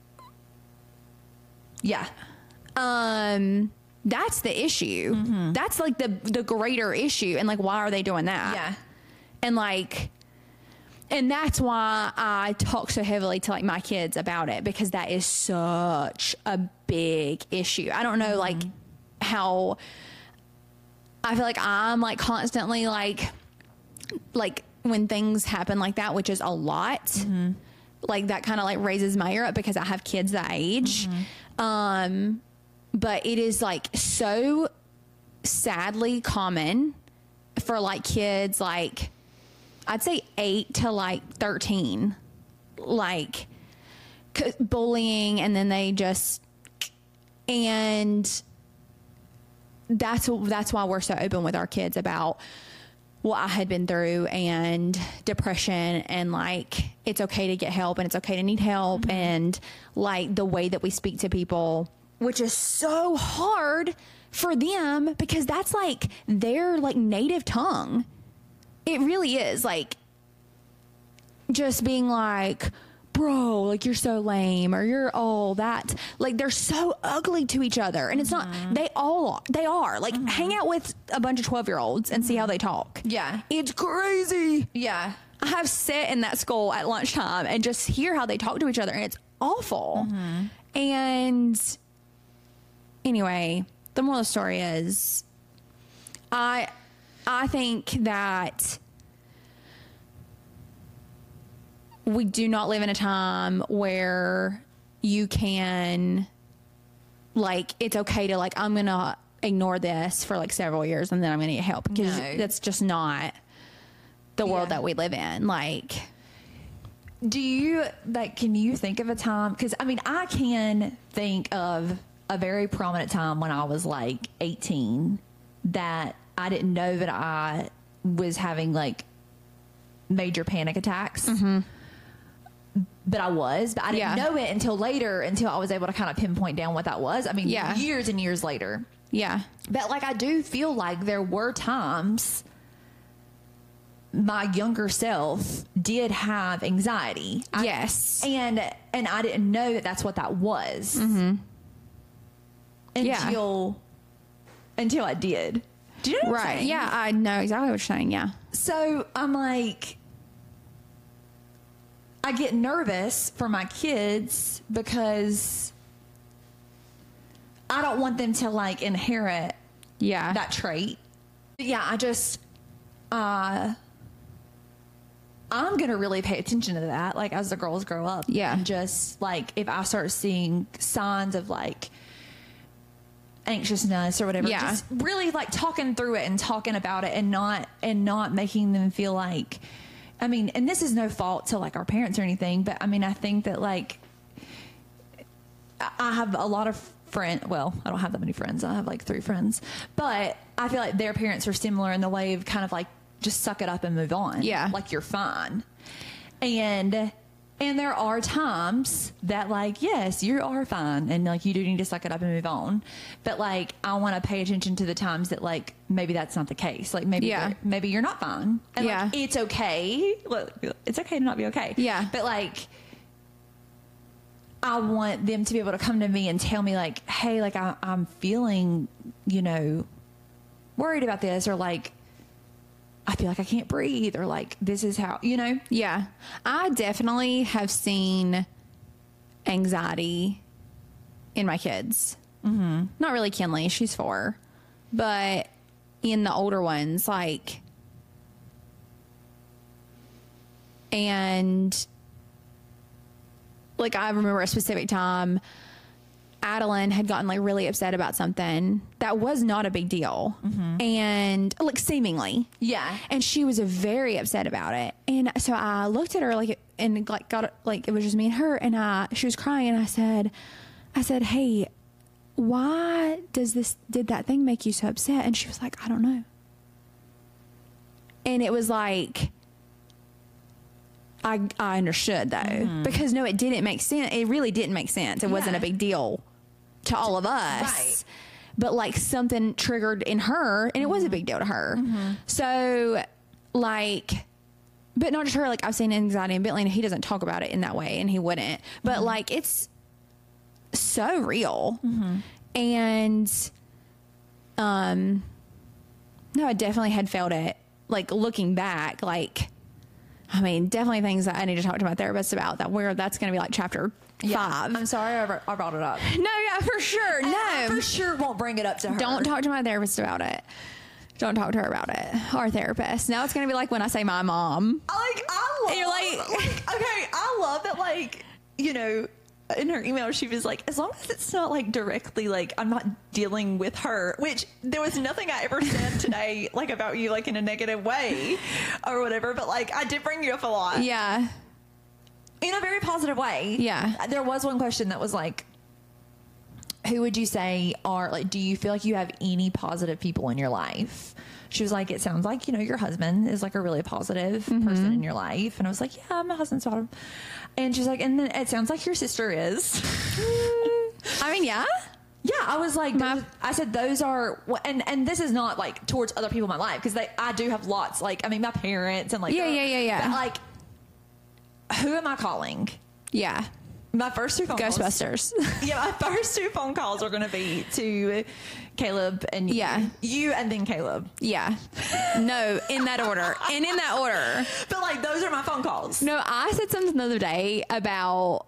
Yeah. um, that's the issue. Mm-hmm. That's like the the greater issue, and like why are they doing that? Yeah. And like, and that's why I talk so heavily to like my kids about it, because that is such a big issue. I don't know like how I feel like I'm like constantly like like when things happen like that, which is a lot, like that kind of like raises my ear up because I have kids that age. Um, but it is like so sadly common for like kids like I'd say eight to like thirteen, like c- bullying, and then they just, and that's that's why we're so open with our kids about what I had been through and depression, and like it's okay to get help and it's okay to need help, mm-hmm. and like the way that we speak to people, which is so hard for them because that's like their like native tongue. It really is, like, just being like, bro, like, you're so lame, or you're all that. Like, they're so ugly to each other. And it's Mm-hmm. not, they all are. They are. Like, mm-hmm. hang out with a bunch of twelve-year-olds and mm-hmm. see how they talk. Yeah. It's crazy. Yeah. I have sat in that school at lunchtime and just hear how they talk to each other, and it's awful. Mm-hmm. And anyway, the moral of the story is, I... I think that we do not live in a time where you can, like, it's okay to, like, I'm going to ignore this for, like, several years and then I'm going to get help. Because No. that's just not the world Yeah. that we live in. Like, do you, like, can you think of a time? Because, I mean, I can think of a very prominent time when I was, like, eighteen that I didn't know that I was having like major panic attacks, mm-hmm. but I was, but I didn't Yeah. know it until later, until I was able to kind of pinpoint down what that was. I mean, Yeah. years and years later. yeah. But like, I do feel like there were times my younger self did have anxiety. I- Yes. and, and I didn't know that that's what that was Mm-hmm. Yeah. until, until I did. Do you know what I'm Right. saying? Yeah, I know exactly what you're saying. Yeah. So I'm like, I get nervous for my kids because I don't want them to like inherit Yeah. that trait. Yeah, I just, uh, I'm going to really pay attention to that, like, as the girls grow up. Yeah. And just, like, if I start seeing signs of, like, anxiousness or whatever, Yeah. just really, like, talking through it and talking about it and not, and not making them feel like, I mean, and this is no fault to, like, our parents or anything, but, I mean, I think that, like, I- I have a lot of friends. Well, I don't have that many friends. I have like three friends, but I feel like their parents are similar in the way of kind of like, just suck it up and move on. Yeah. Like, you're fine. And And there are times that, like, yes, you are fine, and like you do need to suck it up and move on. But like, I want to pay attention to the times that like maybe that's not the case. Like maybe Yeah. you're- maybe you're not fine, and Yeah. like, it's okay. Look, it's okay to not be okay. Yeah. But like, I want them to be able to come to me and tell me like, hey, like I, I'm feeling, you know, worried about this, or like, I feel like I can't breathe, or like, this is how, you know? Yeah. I definitely have seen anxiety in my kids. Mm-hmm. Not really Kinley. She's four. But in the older ones, like, and like, I remember a specific time Adeline had gotten like really upset about something that was not a big deal. Mm-hmm. And like seemingly. Yeah. And she was very upset about it. And so I looked at her like, and like got like, it was just me and her, and I, she was crying, and I said, I said, hey, why does this, did that thing make you so upset? And she was like, I don't know. And it was like, I, I understood though, mm-hmm. because no, it didn't make sense. It really didn't make sense. It yeah. wasn't a big deal to all of us, right. But like something triggered in her, and mm-hmm. it was a big deal to her. Mm-hmm. So like, but not just her, like I've seen anxiety in Bentley, and he doesn't talk about it in that way, and he wouldn't, but mm-hmm. like it's so real. Mm-hmm. And, um, no, I definitely had felt it, like looking back, like, I mean, definitely things that I need to talk to my therapist about, that where that's going to be like chapter yeah. five. I'm sorry I, I brought it up. No, yeah, for sure. And no. I for sure won't bring it up to her. Don't talk to my therapist about it. Don't talk to her about it. Our therapist. Now it's going to be like when I say my mom. Like, I love, and you're like, like, okay, I love that, like, you know, in her email, she was like, as long as it's not like directly, like I'm not dealing with her, which there was nothing I ever said today, like about you, like in a negative way or whatever. But like, I did bring you up a lot. Yeah. In a very positive way. Yeah. There was one question that was like, who would you say are like, do you feel like you have any positive people in your life? She was like, it sounds like, you know, your husband is like a really positive mm-hmm. person in your life. And I was like, yeah, my husband's positive. And she's like, and then it sounds like your sister is. I mean, yeah. Yeah, I was like, my, I said, those are, and and this is not like towards other people in my life, because they, I do have lots, like, I mean, my parents and like, yeah, yeah, yeah, yeah. Like, who am I calling? Yeah. My first two phone Ghostbusters. calls. Yeah, my first two phone calls are going to be to Caleb and you. Yeah. You and then Caleb. Yeah. No, in that order. And in that order. But like, those are my phone calls. No, I said something the other day about,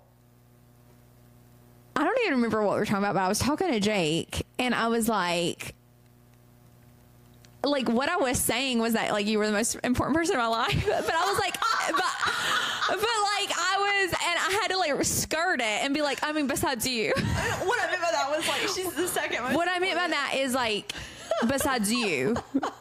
I don't even remember what we were talking about, but I was talking to Jake, and I was like, like what I was saying was that like you were the most important person in my life. But I was like, but, but like I was, and I had to like skirt it and be like, I mean, besides you. What I meant by that was like, she's the second most What I meant by that is like, besides you.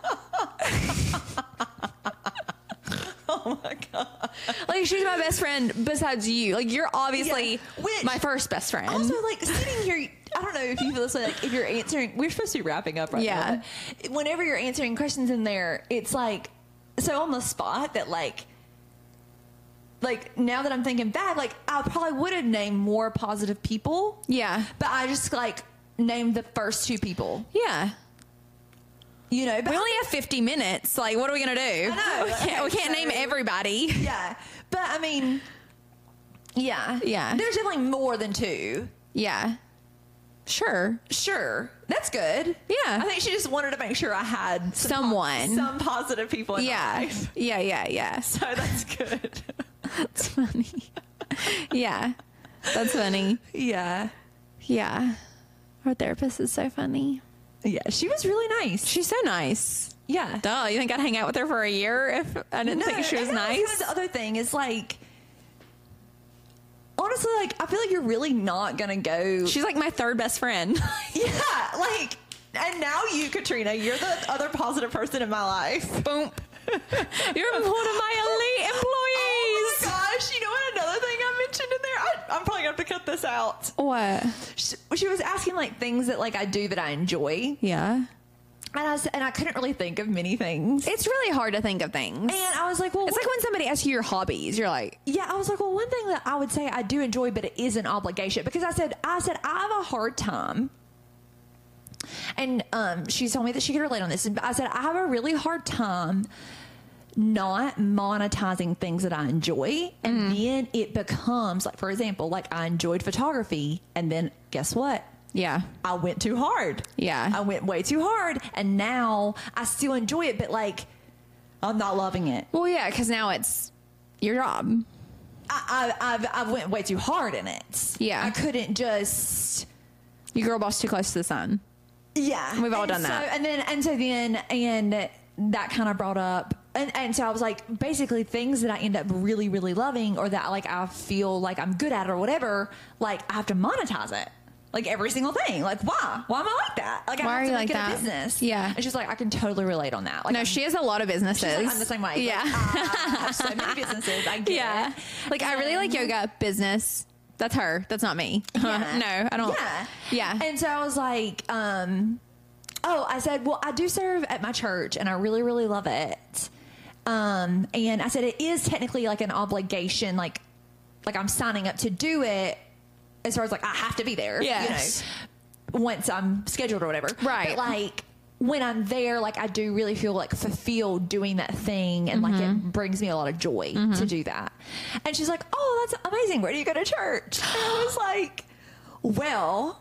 Oh my God. Like, she's my best friend besides you. Like, you're obviously yeah. Which, my first best friend. Also, like, sitting here, I don't know if you feel this way, like, if you're answering, we're supposed to be wrapping up right yeah. now. Whenever you're answering questions in there, it's like, so on the spot that, like, like, now that I'm thinking back, like, I probably would have named more positive people. Yeah. But I just, like, named the first two people. Yeah. You know, but we only have fifty minutes. Like, what are we gonna do? I know. We can't, we can't so, name everybody. Yeah, but I mean, yeah, yeah. There's definitely more than two. Yeah, sure, sure. That's good. Yeah, I think she just wanted to make sure I had some someone, po- some positive people in yeah. my life. Yeah, yeah, yeah. So that's good. That's funny. Yeah, that's funny. Yeah, yeah. Our therapist is so funny. Yeah, she was really nice. She's so nice. Yeah. Duh, you think I'd hang out with her for a year if I didn't no, think she was and nice? That was the other thing is like, honestly, like, I feel like you're really not going to go. She's like my third best friend. Yeah, like, and now you, Katrina, you're the other positive person in my life. Boom. You're one of my elite employees. Oh my gosh, you know what, another thing I mentioned in there? I, I'm probably going to have to cut this out. What? She, she was asking, like, things that, like, I do that I enjoy. Yeah. And I, s- and I couldn't really think of many things. It's really hard to think of things. And I was like, well, It's like when somebody asks you your hobbies, you're like, yeah, I was like, well, one thing that I would say I do enjoy, but it is an obligation, because I said, I said, I have a hard time. And um, she told me that she could relate on this. And I said, I have a really hard time not monetizing things that I enjoy. And Mm-hmm. then it becomes like, for example, like I enjoyed photography. And then guess what? yeah, I went too hard. Yeah. I went way too hard. And now I still enjoy it, but like, I'm not loving it. well, yeah, because now it's your job. I, I, I've, I went way too hard in it. Yeah. I couldn't just, You girl boss too close to the sun. yeah. We've all And done so- that. And then, and so then, and that kind of brought up, and, and so I was like, basically things that I end up really, really loving, or that like I feel like I'm good at or whatever, like I have to monetize it. Like every single thing. Like why? Why am I like that? Like I Why have are to you make like it a that? business. Yeah. And she's like, I can totally relate on that. Like No, I'm, she has a lot of businesses. she's like, I'm the same way. Yeah. Like, I have so many businesses. I get yeah. it. Like, I really like And- yoga business. That's her. That's not me. Yeah. no, I don't. Yeah. Yeah. And so I was like, um, oh, I said, well, I do serve at my church and I really, really love it. Um, and I said, it is technically like an obligation. Like, like I'm signing up to do it as far as like, I have to be there, Yes. you know, once I'm scheduled or whatever. Right. But like, when I'm there, like I do really feel like fulfilled doing that thing, and like it brings me a lot of joy to do that. And she's like, "Oh, that's amazing. Where do you go to church?" And I was like, "Well,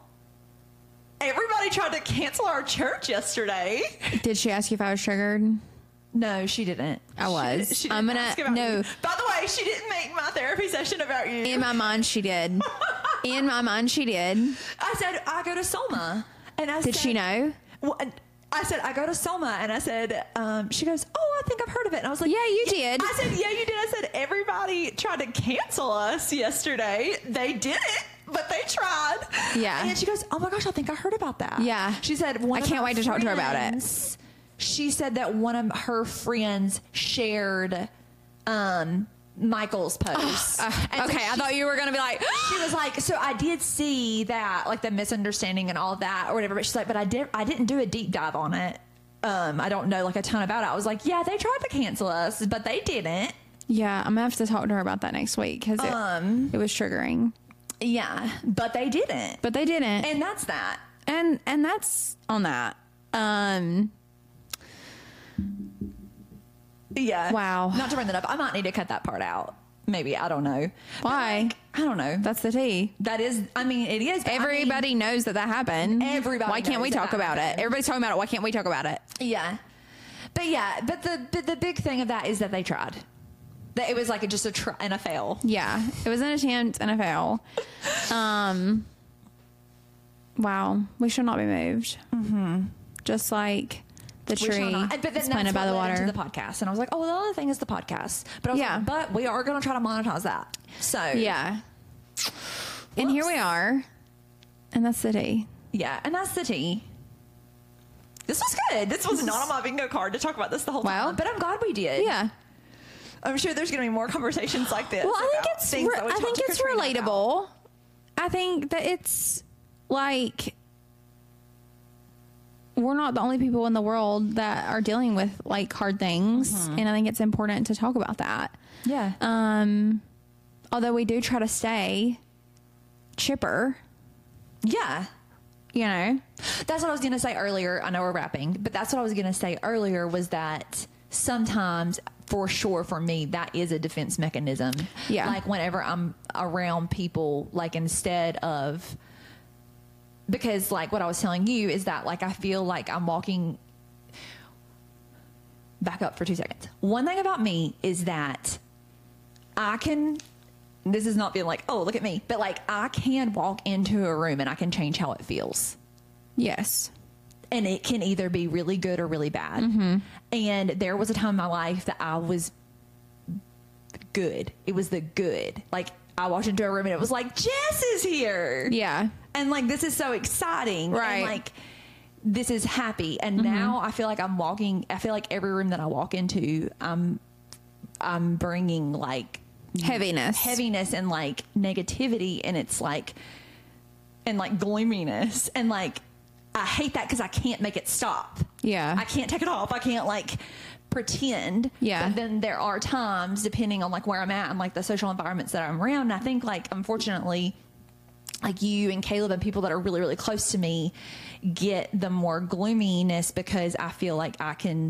everybody tried to cancel our church yesterday." Did she ask you if I was triggered? No, she didn't. I She was. didn't- she I'm didn't gonna- ask about no. you. By the way, she didn't make my therapy session about you. In my mind, she did. In my mind, she did. I said I go to Soma, and I Did said, she know? Well, and I said, I go to Soma, and I said, um, she goes, oh, I think I've heard of it. And I was like, Yeah, you did. I said, yeah, you did. I said, everybody tried to cancel us yesterday. They didn't, but they tried. Yeah. And then she goes, oh my gosh, I think I heard about that. Yeah. She said, one I of can't my wait to talk to her about it. friends- She said that one of her friends shared um, Michael's post. Uh, And so okay, I she- thought you were gonna be like, she was like, so I did see that, like the misunderstanding and all that or whatever. But she's like, but I did, I didn't do a deep dive on it. Um, I don't know like a ton about it. I was like, yeah, they tried to cancel us, but they didn't. yeah, I'm gonna have to talk to her about that next week because it, Um, it was triggering, Yeah, but they didn't, but they didn't, and that's that. and and that's on that. Um, Yeah. Wow. Not to bring that up. I might need to cut that part out. Maybe I don't know. But, Why? like, I don't know. that's the tea. That is. I mean, it is. but I mean, Everybody knows that that happened. Everybody Why can't knows we that talk that about it? happened. Everybody's talking about it. Why can't we talk about it? yeah. But yeah. But the but the big thing of that is that they tried. That it was like a, just a try and a fail. Yeah, it was an attempt and a fail. Um, wow, we should not be moved. Mm-hmm. Just like the We shall tree not. But then that's that's planted by what the led water. into the podcast, and I was like, oh, well, the other thing is the podcast. But I was Yeah. like, but we are going to try to monetize that. So Yeah, and here we are, and that's the tea. yeah, and that's the tea. This was good. This was not on my bingo card to talk about this the whole Wow. time, but I'm glad we did. Yeah. I'm sure there's going to be more conversations like this. Well, I think about it's things re- that we I talked think to it's Katrina about. relatable. I think that it's like we're not the only people in the world that are dealing with like hard things, Mm-hmm. and I think it's important to talk about that. Yeah. Um, although we do try to stay chipper, Yeah. you know. That's what I was going to say earlier. I know we're wrapping, but that's what I was going to say earlier was that sometimes, for sure, for me, that is a defense mechanism. Yeah. Like whenever I'm around people, like instead of, because like what I was telling you is that like I feel like I'm walking, back up for two seconds. One thing about me is that I can, this is not being like, oh, look at me, but like I can walk into a room and I can change how it feels. Yes. And it can either be really good or really bad. Mm-hmm. And there was a time in my life that I was good. It was the good. Like I walked into a room and it was like, Jess is here. Yeah. And like, this is so exciting. Right. And like, this is happy. And now I feel like I'm walking, I feel like every room that I walk into, I'm, I'm bringing like Heaviness. heaviness and like negativity. And it's like, and like gloominess. And like, I hate that because I can't make it stop. Yeah. I can't take it off. I can't like pretend. Yeah. But then there are times, depending on like where I'm at and like the social environments that I'm around. And I think like, unfortunately, like you and Caleb and people that are really, really close to me get the more gloominess because I feel like I can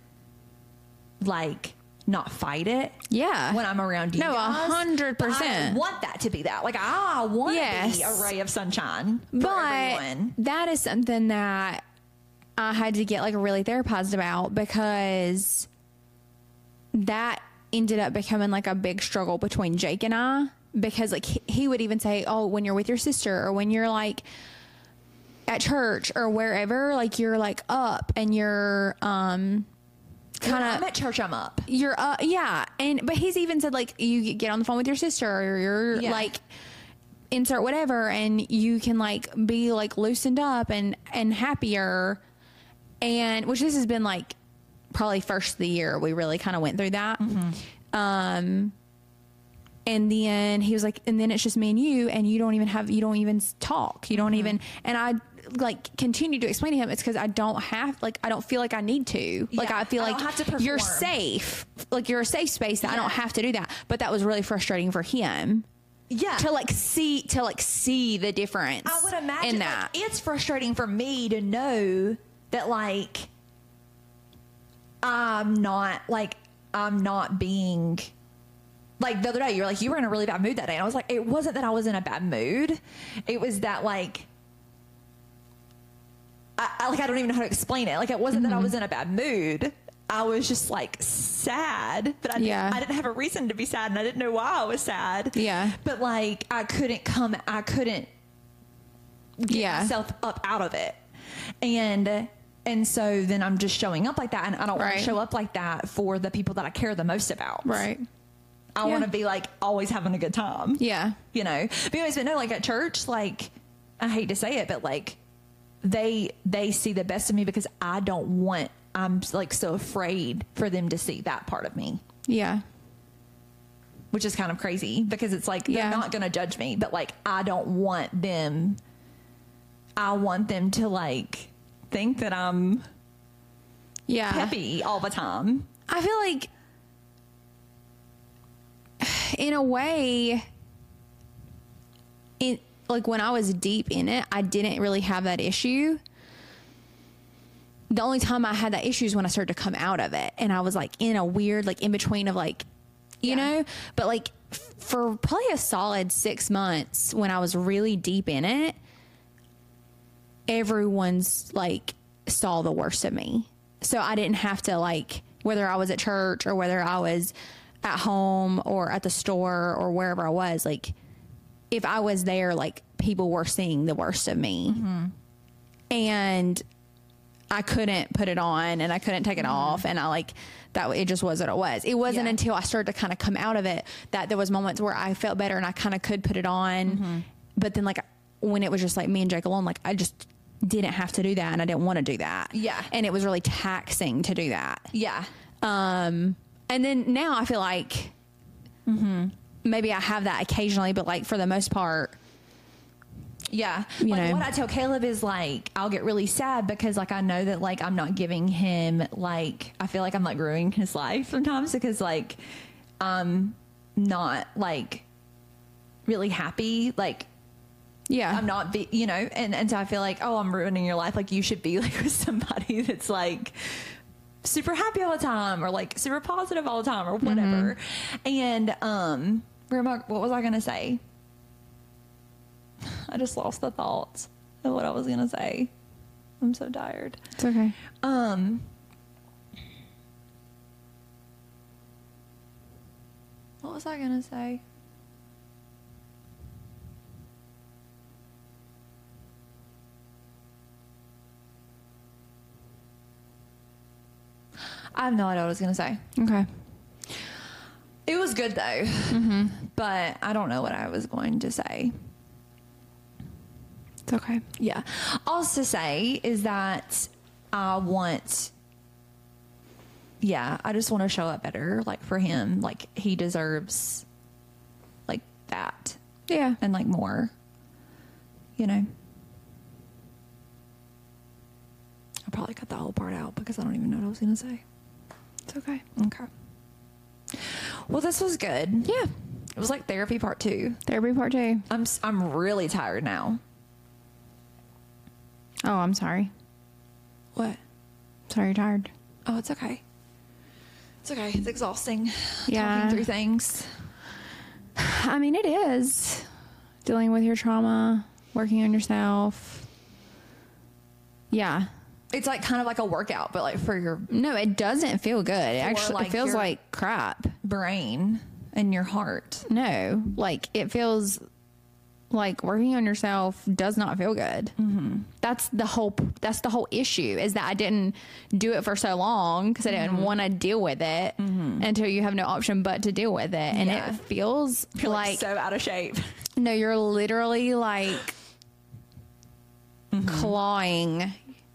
like not fight it. Yeah. When I'm around you No, a guys. hundred But I percent. want that to be that. Like I want Yes. to be a ray of sunshine for But everyone. that is something that I had to get like really therapized about because that ended up becoming like a big struggle between Jake and I, because like he, he would even say, oh, when you're with your sister or when you're like at church or wherever, like you're like up and you're um When kind I'm of at church, I'm up. you're uh yeah. And but he's even said like you get on the phone with your sister or you're Yeah. like insert whatever and you can like be like loosened up and and happier. And which this has been like probably first of the year we really kind of went through that. Um, and then he was like, and then it's just me and you, and you don't even have, you don't even talk. You don't even, and I like continue to explain to him it's because I don't have, like, I don't feel like I need to. Like, Yeah, I feel I like don't have to you're perform. safe. Like, you're a safe space that I Yeah. don't have to do that. But that was really frustrating for him. Yeah. To like see, to like see the difference. I would imagine in like, that. it's frustrating for me to know that like I'm not like I'm not being like the other day you're like you were in a really bad mood that day and I was like it wasn't that I was in a bad mood, it was that like I, I like I don't even know how to explain it, like it wasn't Mm-hmm. that I was in a bad mood, I was just like sad, but I, Yeah. didn't, I didn't have a reason to be sad and I didn't know why I was sad. Yeah. But like I couldn't come I couldn't get Yeah. myself up out of it. And and so then I'm just showing up like that and I don't want Right. to show up like that for the people that I care the most about. Right. I Yeah. want to be like always having a good time. Yeah. You know. But anyways, but no, like at church, like I hate to say it, but like they they see the best of me because I don't want I'm like so afraid for them to see that part of me. Yeah. Which is kind of crazy because it's like Yeah. they're not going to judge me, but like I don't want them I want them to like think that I'm Yeah. peppy all the time. I feel like, in a way, it like when I was deep in it, I didn't really have that issue. The only time I had that issue is when I started to come out of it, and I was like in a weird, like in between of like, you Yeah. know. But like f- for probably a solid six months, when I was really deep in it, everyone's like saw the worst of me. So I didn't have to like, whether I was at church or whether I was at home or at the store or wherever I was, like if I was there, like people were seeing the worst of me. And I couldn't put it on and I couldn't take it off. And I like that, it just was what it was. It wasn't Yeah. until I started to kind of come out of it that there was moments where I felt better and I kind of could put it on. But then like when it was just like me and Jake alone, like I just didn't have to do that and I didn't want to do that. Yeah. And it was really taxing to do that. Yeah. Um, and then now I feel like maybe I have that occasionally, but like for the most part, Yeah. You Like know. what I tell Caleb is like, I'll get really sad because like I know that like I'm not giving him like, I feel like I'm like ruining his life sometimes because like I'm not like really happy. Like yeah, I'm not be, you know, and, and so I feel like, oh, I'm ruining your life. Like you should be like with somebody that's like super happy all the time or like super positive all the time or whatever. And, um, where am I, what was I going to say? I just lost the thoughts of what I was going to say. I'm so tired. it's okay. Um, what was I going to say? I have no idea what I was going to say. Okay. It was good though, but I don't know what I was going to say. It's okay. Yeah. All to say is that I want, yeah, I just want to show up better. Like for him, like he deserves like that Yeah. and like more, you know? I'll probably cut that whole part out because I don't even know what I was going to say. It's okay. Okay. Well, this was good. Yeah. It was like therapy part two. Therapy part two. I'm s- I'm really tired now. Oh, I'm sorry. What? Sorry you're tired. Oh, it's okay. It's okay. It's exhausting. Yeah. Talking through things. I mean, it is. Dealing with your trauma, working on yourself. Yeah. It's like kind of like a workout, but like for your No, it doesn't feel good. It actually like it feels your- like crap. brain and your heart. No, like it feels like working on yourself does not feel good. Mm-hmm. That's the whole. That's the whole issue is that I didn't do it for so long because I didn't Mm-hmm. want to deal with it Mm-hmm. until you have no option but to deal with it, and Yeah. it feels You're like, like so out of shape. no, you're literally like Mm-hmm. clawing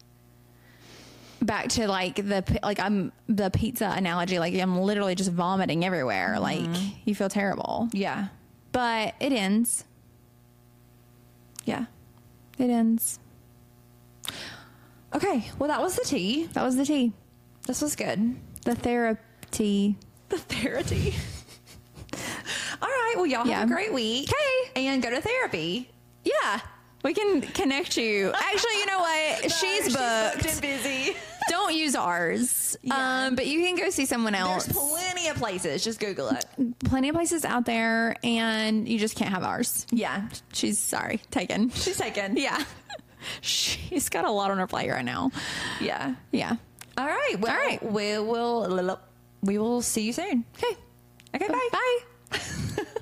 back to like the pi- like I'm the pizza analogy. Like I'm literally just vomiting everywhere. Mm-hmm. Like you feel terrible, Yeah. but it ends. Yeah. It ends. Okay. Well, that was the tea. That was the tea. This was good. The therapy. The therapy. All right. Well, y'all Yeah. have a great week. Okay. And go to therapy. Yeah. We can connect you. Actually, you know what? she's booked. and busy. Don't use ours. Yeah. Um, but you can go see someone else. There's plenty of places. Just Google it. Plenty of places out there, and you just can't have ours. Yeah. She's sorry, taken. She's taken. Yeah. She's got a lot on her plate right now. Yeah. Yeah. All right. Well, All right. we will we will see you soon. Okay. Okay. Bye. Bye.